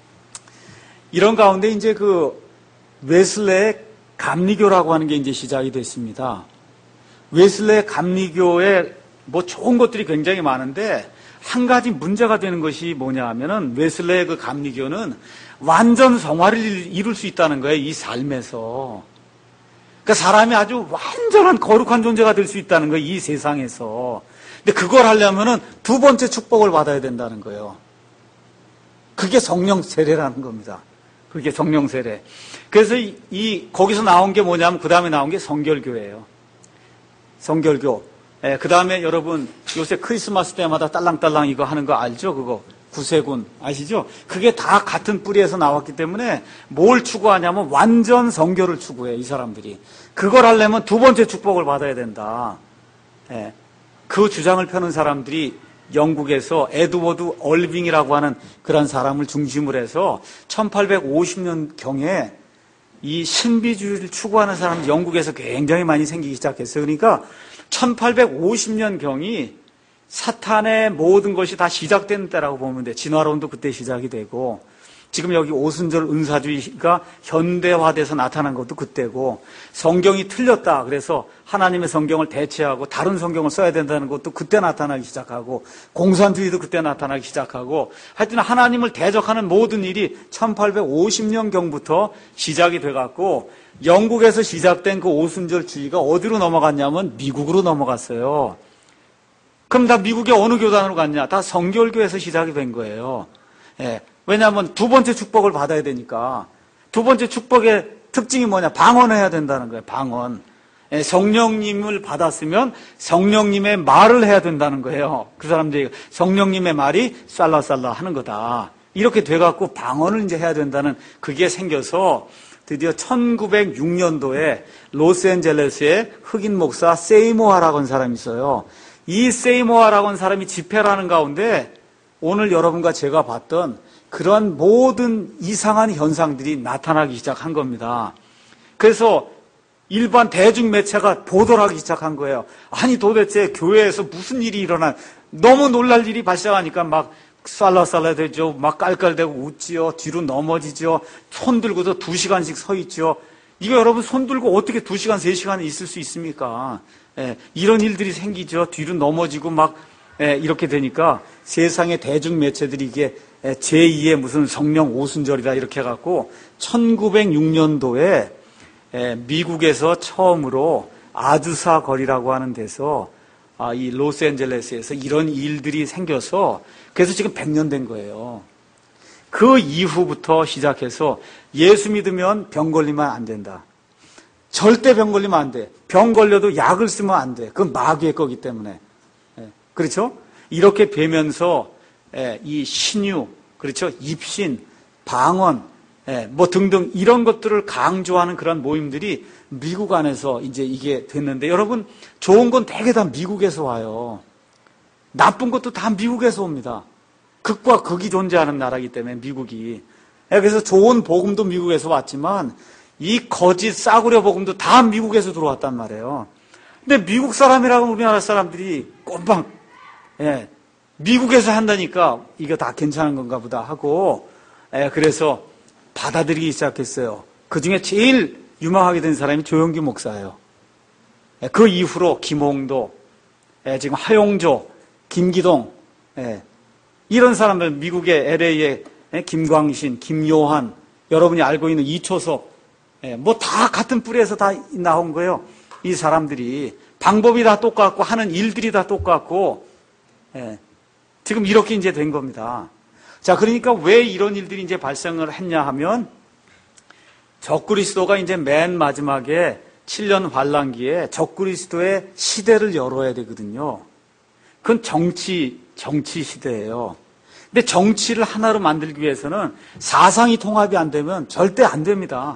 이런 가운데 이제 그 웨슬레의 감리교라고 하는 게 이제 시작이 됐습니다. 웨슬레의 감리교에 뭐 좋은 것들이 굉장히 많은데 한 가지 문제가 되는 것이 뭐냐 하면은 웨슬레의 그 감리교는 완전 성화를 이룰 수 있다는 거예요. 이 삶에서. 그러니까 사람이 아주 완전한 거룩한 존재가 될 수 있다는 거예요. 이 세상에서. 근데 그걸 하려면은 두 번째 축복을 받아야 된다는 거예요. 그게 성령 세례라는 겁니다. 그게 성령 세례. 그래서 이, 이 거기서 나온 게 뭐냐면 그 다음에 나온 게 성결교예요. 성결교. 예, 그 다음에 여러분 요새 크리스마스 때마다 딸랑딸랑 이거 하는 거 알죠? 그거 구세군 아시죠? 그게 다 같은 뿌리에서 나왔기 때문에 뭘 추구하냐면 완전 성결을 추구해 이 사람들이. 그걸 하려면 두 번째 축복을 받아야 된다. 예, 그 주장을 펴는 사람들이 영국에서 에드워드 얼빙이라고 하는 그런 사람을 중심으로 해서 천팔백오십 년경에 이 신비주의를 추구하는 사람이 영국에서 굉장히 많이 생기기 시작했어요. 그러니까 천팔백오십 년경이 사탄의 모든 것이 다 시작된 때라고 보면 돼. 진화론도 그때 시작이 되고 지금 여기 오순절 은사주의가 현대화돼서 나타난 것도 그때고 성경이 틀렸다. 그래서 하나님의 성경을 대체하고 다른 성경을 써야 된다는 것도 그때 나타나기 시작하고 공산주의도 그때 나타나기 시작하고 하여튼 하나님을 대적하는 모든 일이 천팔백오십 년경부터 시작이 돼갖고 영국에서 시작된 그 오순절주의가 어디로 넘어갔냐면 미국으로 넘어갔어요. 그럼 다 미국의 어느 교단으로 갔냐? 다 성결교에서 시작이 된 거예요. 예. 왜냐하면 두 번째 축복을 받아야 되니까. 두 번째 축복의 특징이 뭐냐? 방언해야 된다는 거예요. 방언. 예. 성령님을 받았으면 성령님의 말을 해야 된다는 거예요. 그 사람들이 성령님의 말이 쌀라쌀라 하는 거다. 이렇게 돼갖고 방언을 이제 해야 된다는 그게 생겨서 드디어 천구백육 년도에 로스앤젤레스의 흑인 목사 세이모아라고 하는 사람이 있어요. 이 세이모아라고 하는 사람이 집회를 하는 가운데 오늘 여러분과 제가 봤던 그런 모든 이상한 현상들이 나타나기 시작한 겁니다. 그래서 일반 대중매체가 보도를 하기 시작한 거예요. 아니 도대체 교회에서 무슨 일이 일어나 너무 놀랄 일이 발생하니까 막 쌀라쌀라 되죠. 막 깔깔대고 웃지요. 뒤로 넘어지죠. 손 들고도 두 시간씩 서 있죠. 이거 여러분 손 들고 어떻게 두 시간, 세 시간 있을 수 있습니까? 예, 이런 일들이 생기죠. 뒤로 넘어지고 막 예, 이렇게 되니까 세상의 대중 매체들이 이게 제이의 무슨 성령 오순절이다 이렇게 해갖고 천구백육 년도에 미국에서 처음으로 아주사 거리라고 하는 데서 이 로스앤젤레스에서 이런 일들이 생겨서 그래서 지금 백 년 된 거예요. 그 이후부터 시작해서 예수 믿으면 병 걸리면 안 된다. 절대 병 걸리면 안 돼. 병 걸려도 약을 쓰면 안 돼. 그건 마귀의 거기 때문에. 그렇죠? 이렇게 되면서 이 신유, 그렇죠? 입신, 방언, 뭐 등등 이런 것들을 강조하는 그런 모임들이 미국 안에서 이제 이게 됐는데 여러분 좋은 건 대개 다 미국에서 와요. 나쁜 것도 다 미국에서 옵니다. 극과 극이 존재하는 나라이기 때문에 미국이. 그래서 좋은 복음도 미국에서 왔지만 이 거짓 싸구려 복음도 다 미국에서 들어왔단 말이에요. 근데 미국 사람이라고 우리나라 사람들이 꼼방 예, 미국에서 한다니까 이거 다 괜찮은 건가 보다 하고 예, 그래서 받아들이기 시작했어요. 그 중에 제일 유명하게 된 사람이 조영기 목사예요. 예, 그 이후로 김홍도, 예, 지금 하용조, 김기동 예, 이런 사람들 미국의 엘에이의 예, 김광신, 김요한 여러분이 알고 있는 이초섭 예, 뭐 다 같은 뿌리에서 다 나온 거예요. 이 사람들이 방법이 다 똑같고 하는 일들이 다 똑같고 예, 지금 이렇게 이제 된 겁니다. 자, 그러니까 왜 이런 일들이 이제 발생을 했냐 하면 적그리스도가 이제 맨 마지막에 칠 년 환란기에 적그리스도의 시대를 열어야 되거든요. 그건 정치, 정치 시대예요. 근데 정치를 하나로 만들기 위해서는 사상이 통합이 안 되면 절대 안 됩니다.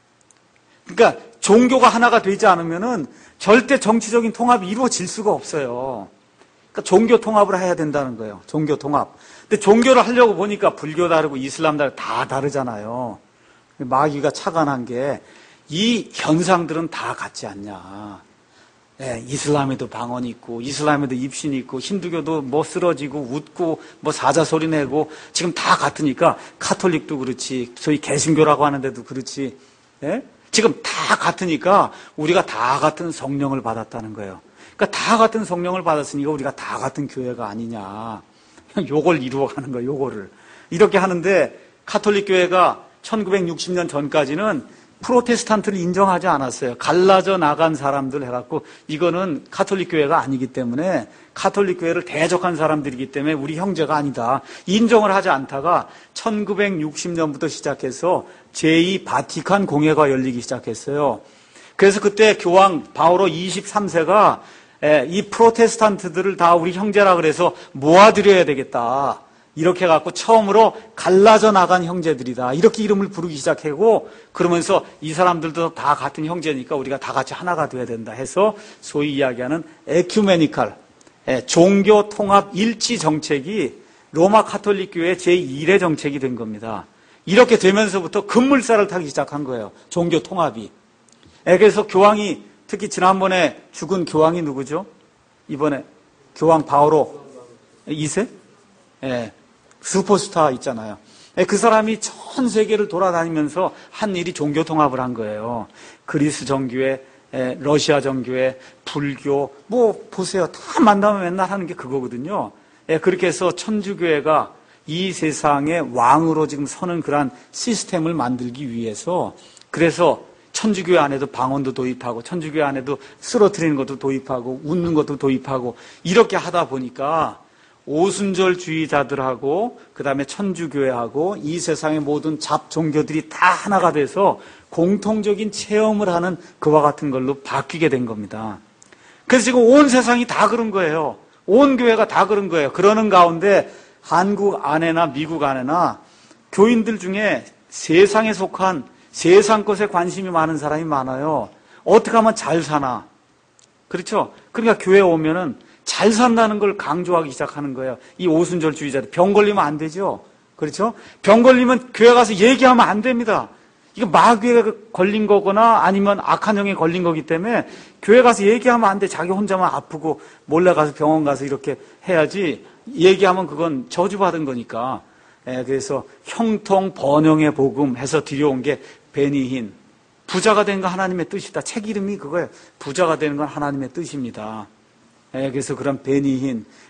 그러니까 종교가 하나가 되지 않으면은 절대 정치적인 통합이 이루어질 수가 없어요. 그러니까 종교 통합을 해야 된다는 거예요. 종교 통합. 근데 종교를 하려고 보니까 불교 다르고 이슬람 다르고 다 다르잖아요. 마귀가 착안한 게 이 현상들은 다 같지 않냐. 예, 이슬람에도 방언이 있고 이슬람에도 입신이 있고 힌두교도 뭐 쓰러지고 웃고 뭐 사자소리 내고 지금 다 같으니까 카톨릭도 그렇지 소위 개신교라고 하는데도 그렇지 예? 지금 다 같으니까 우리가 다 같은 성령을 받았다는 거예요. 그러니까 다 같은 성령을 받았으니까 우리가 다 같은 교회가 아니냐. 요걸 이루어가는 거예요. 요거를. 이렇게 하는데 카톨릭 교회가 천구백육십 년 전까지는 프로테스탄트를 인정하지 않았어요. 갈라져 나간 사람들 해갖고 이거는 카톨릭 교회가 아니기 때문에 카톨릭 교회를 대적한 사람들이기 때문에 우리 형제가 아니다. 인정을 하지 않다가 천구백육십 년부터 시작해서 제이 바티칸 공회가 열리기 시작했어요. 그래서 그때 교황 바오로 이십삼 세가 이 프로테스탄트들을 다 우리 형제라 그래서 모아드려야 되겠다. 이렇게 해갖고 처음으로 갈라져 나간 형제들이다. 이렇게 이름을 부르기 시작하고 그러면서 이 사람들도 다 같은 형제니까 우리가 다 같이 하나가 돼야 된다 해서 소위 이야기하는 에큐메니칼, 종교 통합 일치 정책이 로마 카톨릭 교회 제일 회 정책이 된 겁니다. 이렇게 되면서부터 급물살을 타기 시작한 거예요. 종교 통합이. 그래서 교황이 특히 지난번에 죽은 교황이 누구죠? 이번에 교황 바오로 이 세? 예, 슈퍼스타 있잖아요. 예, 그 사람이 전 세계를 돌아다니면서 한 일이 종교 통합을 한 거예요. 그리스 정교회, 예, 러시아 정교회, 불교, 뭐 보세요. 다 만나면 맨날 하는 게 그거거든요. 예, 그렇게 해서 천주교회가 이 세상의 왕으로 지금 서는 그러한 시스템을 만들기 위해서 그래서 천주교회 안에도 방언도 도입하고 천주교회 안에도 쓰러뜨리는 것도 도입하고 웃는 것도 도입하고 이렇게 하다 보니까 오순절주의자들하고 그 다음에 천주교회하고 이 세상의 모든 잡종교들이 다 하나가 돼서 공통적인 체험을 하는 그와 같은 걸로 바뀌게 된 겁니다. 그래서 지금 온 세상이 다 그런 거예요. 온 교회가 다 그런 거예요. 그러는 가운데 한국 안에나 미국 안에나 교인들 중에 세상에 속한 세상 것에 관심이 많은 사람이 많아요. 어떻게 하면 잘 사나. 그렇죠? 그러니까 교회에 오면은 잘 산다는 걸 강조하기 시작하는 거예요. 이 오순절주의자들. 병 걸리면 안 되죠. 그렇죠? 병 걸리면 교회 가서 얘기하면 안 됩니다. 이거 마귀에 걸린 거거나 아니면 악한 영에 걸린 거기 때문에 교회 가서 얘기하면 안 돼. 자기 혼자만 아프고 몰래 가서 병원 가서 이렇게 해야지. 얘기하면 그건 저주받은 거니까. 예, 그래서 형통 번영의 복음 해서 들여온 게 베니힌. 부자가 되는 건 하나님의 뜻이다. 책 이름이 그거예요. 부자가 되는 건 하나님의 뜻입니다. 예, 그래서 그런 베니힌,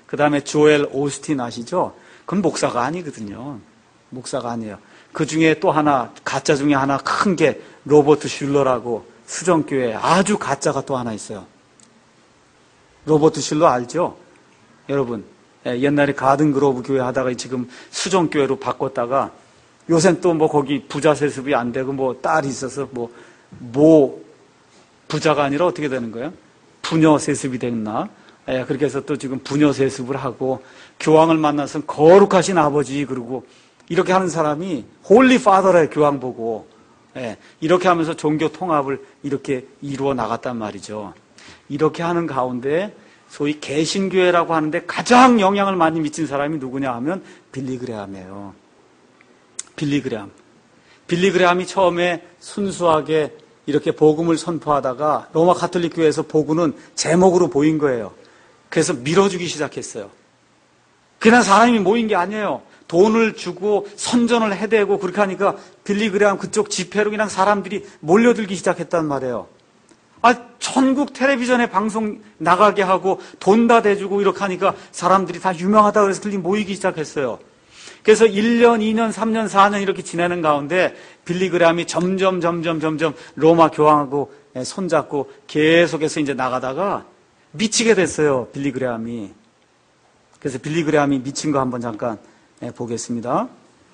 그 다음에 조엘 오스틴 아시죠? 그건 목사가 아니거든요. 목사가 아니에요. 그 중에 또 하나, 가짜 중에 하나 큰 게 로버트 슐러라고 수정교회 아주 가짜가 또 하나 있어요. 로버트 슐러 알죠? 여러분, 옛날에 가든그로브 교회 하다가 지금 수정교회로 바꿨다가 요새는 또 뭐 거기 부자 세습이 안 되고 뭐 딸이 있어서 뭐, 뭐, 부자가 아니라 어떻게 되는 거예요? 부녀 세습이 됐나? 예, 그렇게 해서 또 지금 부녀 세습을 하고 교황을 만나서 거룩하신 아버지 그러고 이렇게 하는 사람이 홀리 파더래 교황 보고 예, 이렇게 하면서 종교 통합을 이렇게 이루어 나갔단 말이죠. 이렇게 하는 가운데 소위 개신교회라고 하는데 가장 영향을 많이 미친 사람이 누구냐 하면 빌리 그레함이에요. 빌리 그레함. 빌리 그레함이 처음에 순수하게 이렇게 복음을 선포하다가 로마 가톨릭 교회에서 복음은 제목으로 보인 거예요. 그래서 밀어주기 시작했어요. 그냥 사람이 모인 게 아니에요. 돈을 주고 선전을 해대고 그렇게 하니까 빌리 그레함 그쪽 집회로 그냥 사람들이 몰려들기 시작했단 말이에요. 아, 전국 텔레비전에 방송 나가게 하고 돈 다 대주고 이렇게 하니까 사람들이 다 유명하다 그래서 들리 모이기 시작했어요. 그래서 일 년, 이 년, 삼 년, 사 년 이렇게 지내는 가운데 빌리 그레함이 점점 점점 점점 로마 교황하고 손잡고 계속해서 이제 나가다가 미치게 됐어요. 빌리 그레함이. 그래서 빌리 그레함이 미친 거 한번 잠깐 보겠습니다.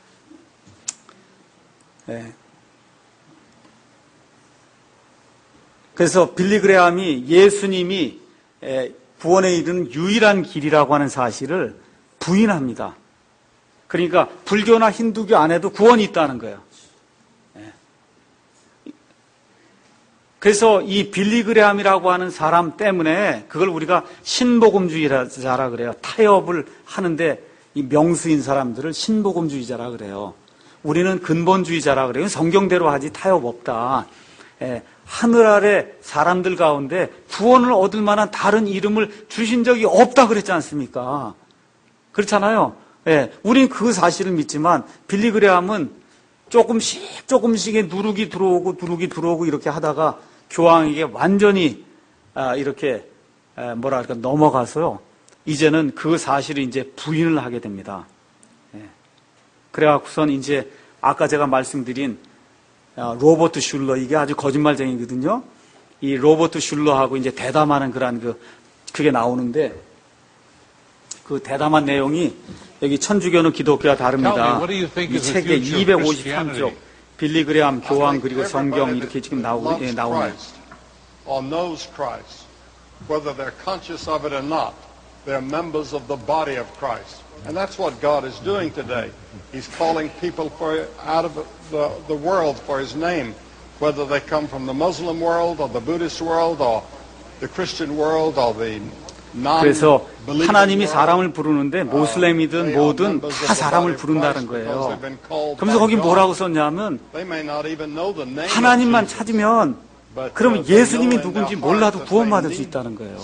네. 그래서 빌리 그레함이 예수님이 구원에 이르는 유일한 길이라고 하는 사실을 부인합니다. 그러니까 불교나 힌두교 안에도 구원이 있다는 거예요. 그래서 이 빌리 그레함이라고 하는 사람 때문에 그걸 우리가 신복음주의자라 그래요. 타협을 하는데 이 명수인 사람들을 신복음주의자라 그래요. 우리는 근본주의자라 그래요. 성경대로 하지 타협 없다. 예, 하늘 아래 사람들 가운데 구원을 얻을 만한 다른 이름을 주신 적이 없다 그랬지 않습니까? 그렇잖아요. 예, 우린 그 사실을 믿지만 빌리 그레함은 조금씩 조금씩의 누룩이 들어오고 누룩이 들어오고 이렇게 하다가 교황에게 완전히 아, 이렇게 아, 뭐랄까 넘어가서요. 이제는 그 사실을 이제 부인을 하게 됩니다. 예. 그래갖고선 이제 아까 제가 말씀드린 아, 로버트 슐러 이게 아주 거짓말쟁이거든요. 이 로버트 슐러하고 이제 대담하는 그런 그 그게 나오는데 그 대담한 내용이 여기 천주교는 기독교와 다릅니다. 이 책에 이백오십삼 쪽 빌리 그레함 교황 그리고 성경 이렇게 지금 나오고 예, 나오네요. Or knows Christ, whether they're conscious of it or not, they're members of the body of Christ. And that's what God is doing today. He's calling people for, out of the, the world for His name, whether they come from the Muslim world or the Buddhist world or the Christian world or the 그래서 하나님이 사람을 부르는데 모슬렘이든 뭐든 다 사람을 부른다는 거예요. 그러면서 거기 뭐라고 썼냐면 하나님만 찾으면 그러면 예수님이 누군지 몰라도 구원받을 수 있다는 거예요.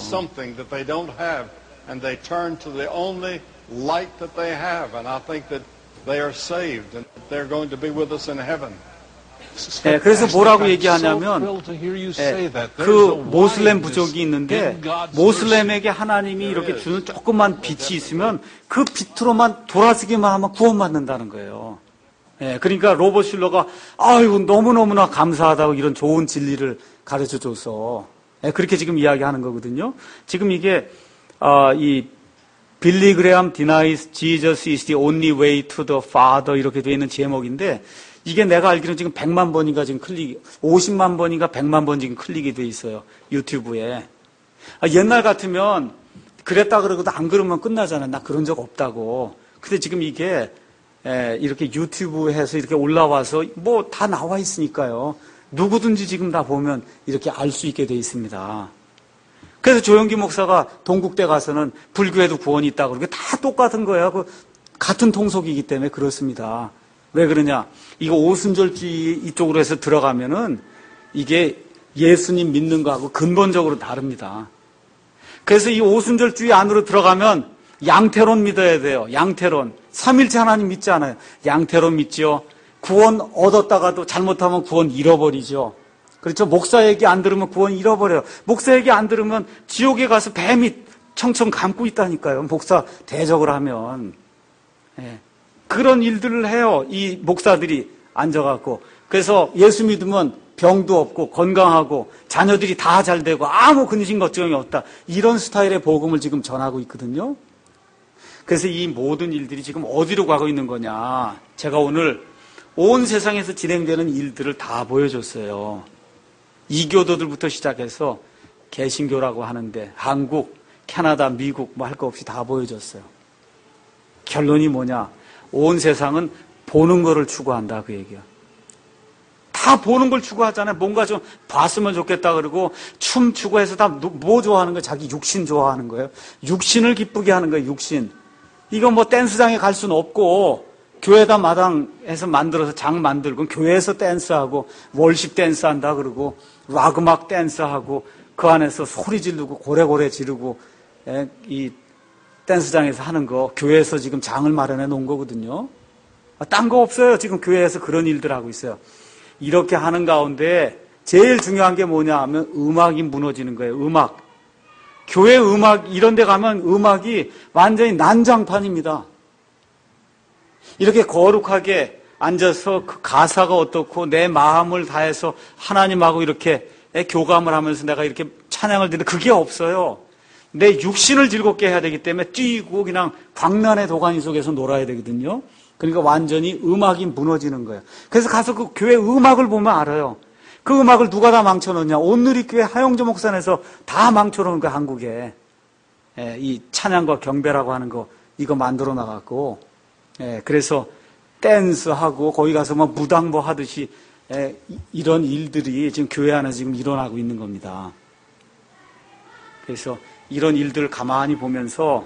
네, 그래서 뭐라고 얘기하냐면 네, 그 모슬렘 부족이 있는데 모슬렘에게 하나님이 이렇게 주는 조그만 빛이 있으면 그 빛으로만 돌아서기만 하면 구원받는다는 거예요. 네, 그러니까 로버트 슐러가 아이고 너무너무나 감사하다고 이런 좋은 진리를 가르쳐줘서 네, 그렇게 지금 이야기하는 거거든요. 지금 이게 어, 이 빌리 그레함 denies Jesus is the only way to the Father 이렇게 되어 있는 제목인데 이게 내가 알기로는 지금 백만 번인가 지금 클릭이, 오십만 번인가 백만 번 지금 클릭이 돼 있어요. 유튜브에. 아, 옛날 같으면 그랬다 그러고도 안 그러면 끝나잖아. 나 그런 적 없다고. 근데 지금 이게 에, 이렇게 유튜브에서 이렇게 올라와서 뭐 다 나와 있으니까요. 누구든지 지금 다 보면 이렇게 알 수 있게 돼 있습니다. 그래서 조영기 목사가 동국대 가서는 불교에도 구원이 있다고 그러고 다 똑같은 거예요. 그 같은 통속이기 때문에 그렇습니다. 왜 그러냐? 이거 오순절주의 이쪽으로 해서 들어가면은 이게 예수님 믿는 거하고 근본적으로 다릅니다. 그래서 이 오순절주의 안으로 들어가면 양태론 믿어야 돼요. 양태론. 삼일체 하나님 믿지 않아요. 양태론 믿지요. 구원 얻었다가도 잘못하면 구원 잃어버리죠. 그렇죠? 목사 얘기 안 들으면 구원 잃어버려요. 목사 얘기 안 들으면 지옥에 가서 뱀이 청청 감고 있다니까요. 목사 대적을 하면. 예. 그런 일들을 해요. 이 목사들이 앉아갖고. 그래서 예수 믿으면 병도 없고 건강하고 자녀들이 다 잘 되고 아무 근심 걱정이 없다. 이런 스타일의 복음을 지금 전하고 있거든요. 그래서 이 모든 일들이 지금 어디로 가고 있는 거냐. 제가 오늘 온 세상에서 진행되는 일들을 다 보여줬어요. 이교도들부터 시작해서 개신교라고 하는데 한국, 캐나다, 미국 뭐 할 거 없이 다 보여줬어요. 결론이 뭐냐. 온 세상은 보는 거를 추구한다 그 얘기야. 다 보는 걸 추구하잖아요. 뭔가 좀 봤으면 좋겠다 그러고 춤 추구해서 다 뭐 좋아하는 거예요? 자기 육신 좋아하는 거예요. 육신을 기쁘게 하는 거예요. 육신. 이거 뭐 댄스장에 갈 수는 없고 교회다 마당에서 만들어서 장 만들고 교회에서 댄스하고 월십 댄스한다 그러고 락 음악 댄스하고 그 안에서 소리 지르고 고래고래 지르고 에, 이 댄스장에서 하는 거 교회에서 지금 장을 마련해 놓은 거거든요. 딴 거 없어요. 지금 교회에서 그런 일들 하고 있어요. 이렇게 하는 가운데 제일 중요한 게 뭐냐 하면 음악이 무너지는 거예요. 음악. 교회 음악 이런 데 가면 음악이 완전히 난장판입니다. 이렇게 거룩하게 앉아서 그 가사가 어떻고 내 마음을 다해서 하나님하고 이렇게 교감을 하면서 내가 이렇게 찬양을 드리는데 그게 없어요. 내 육신을 즐겁게 해야 되기 때문에 뛰고 그냥 광란의 도가니 속에서 놀아야 되거든요. 그러니까 완전히 음악이 무너지는 거예요. 그래서 가서 그 교회 음악을 보면 알아요. 그 음악을 누가 다 망쳐놓냐. 온누리교회 하영조 목사에서 다 망쳐놓은 거예요. 한국에. 예, 이 찬양과 경배라고 하는 거 이거 만들어 나갔고 예, 그래서 댄스하고 거기 가서 뭐 무당보 하듯이 예, 이런 일들이 지금 교회 안에서 지금 일어나고 있는 겁니다. 그래서 이런 일들을 가만히 보면서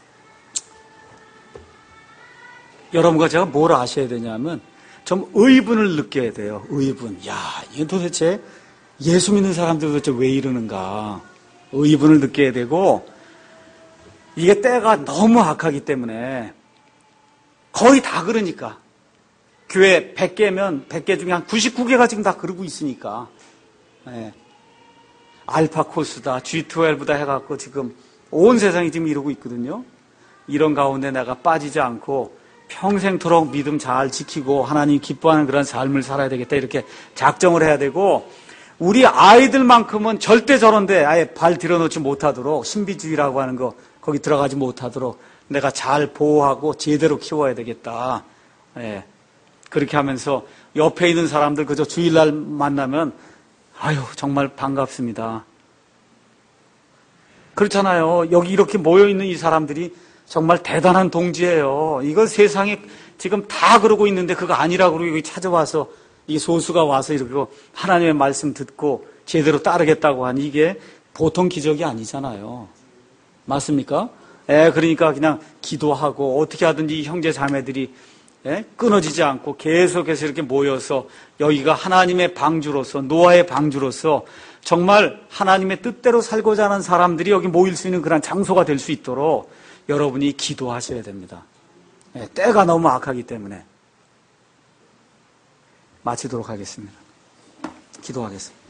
여러분과 제가 뭘 아셔야 되냐면 좀 의분을 느껴야 돼요. 의분. 야, 이게 도대체 예수 믿는 사람들 도대체 왜 이러는가. 의분을 느껴야 되고 이게 때가 너무 악하기 때문에 거의 다 그러니까. 교회 백 개면 백 개 중에 한 구십구 개가 지금 다 그러고 있으니까. 네. 알파 코스다, 지 십이다 해갖고 지금 온 세상이 지금 이러고 있거든요. 이런 가운데 내가 빠지지 않고 평생토록 믿음 잘 지키고 하나님 기뻐하는 그런 삶을 살아야 되겠다 이렇게 작정을 해야 되고 우리 아이들만큼은 절대 저런데 아예 발 들여놓지 못하도록 신비주의라고 하는 거 거기 들어가지 못하도록 내가 잘 보호하고 제대로 키워야 되겠다. 예. 그렇게 하면서 옆에 있는 사람들 그저 주일날 만나면 아유 정말 반갑습니다. 그렇잖아요. 여기 이렇게 모여있는 이 사람들이 정말 대단한 동지예요. 이거 세상에 지금 다 그러고 있는데 그거 아니라고 그러고 여기 찾아와서 이 소수가 와서 이렇게 하나님의 말씀 듣고 제대로 따르겠다고 하니 이게 보통 기적이 아니잖아요. 맞습니까? 예, 그러니까 그냥 기도하고 어떻게 하든지 형제 자매들이 예? 끊어지지 않고 계속해서 이렇게 모여서 여기가 하나님의 방주로서 노아의 방주로서 정말 하나님의 뜻대로 살고자 하는 사람들이 여기 모일 수 있는 그런 장소가 될 수 있도록 여러분이 기도하셔야 됩니다. 예, 때가 너무 악하기 때문에 마치도록 하겠습니다. 기도하겠습니다.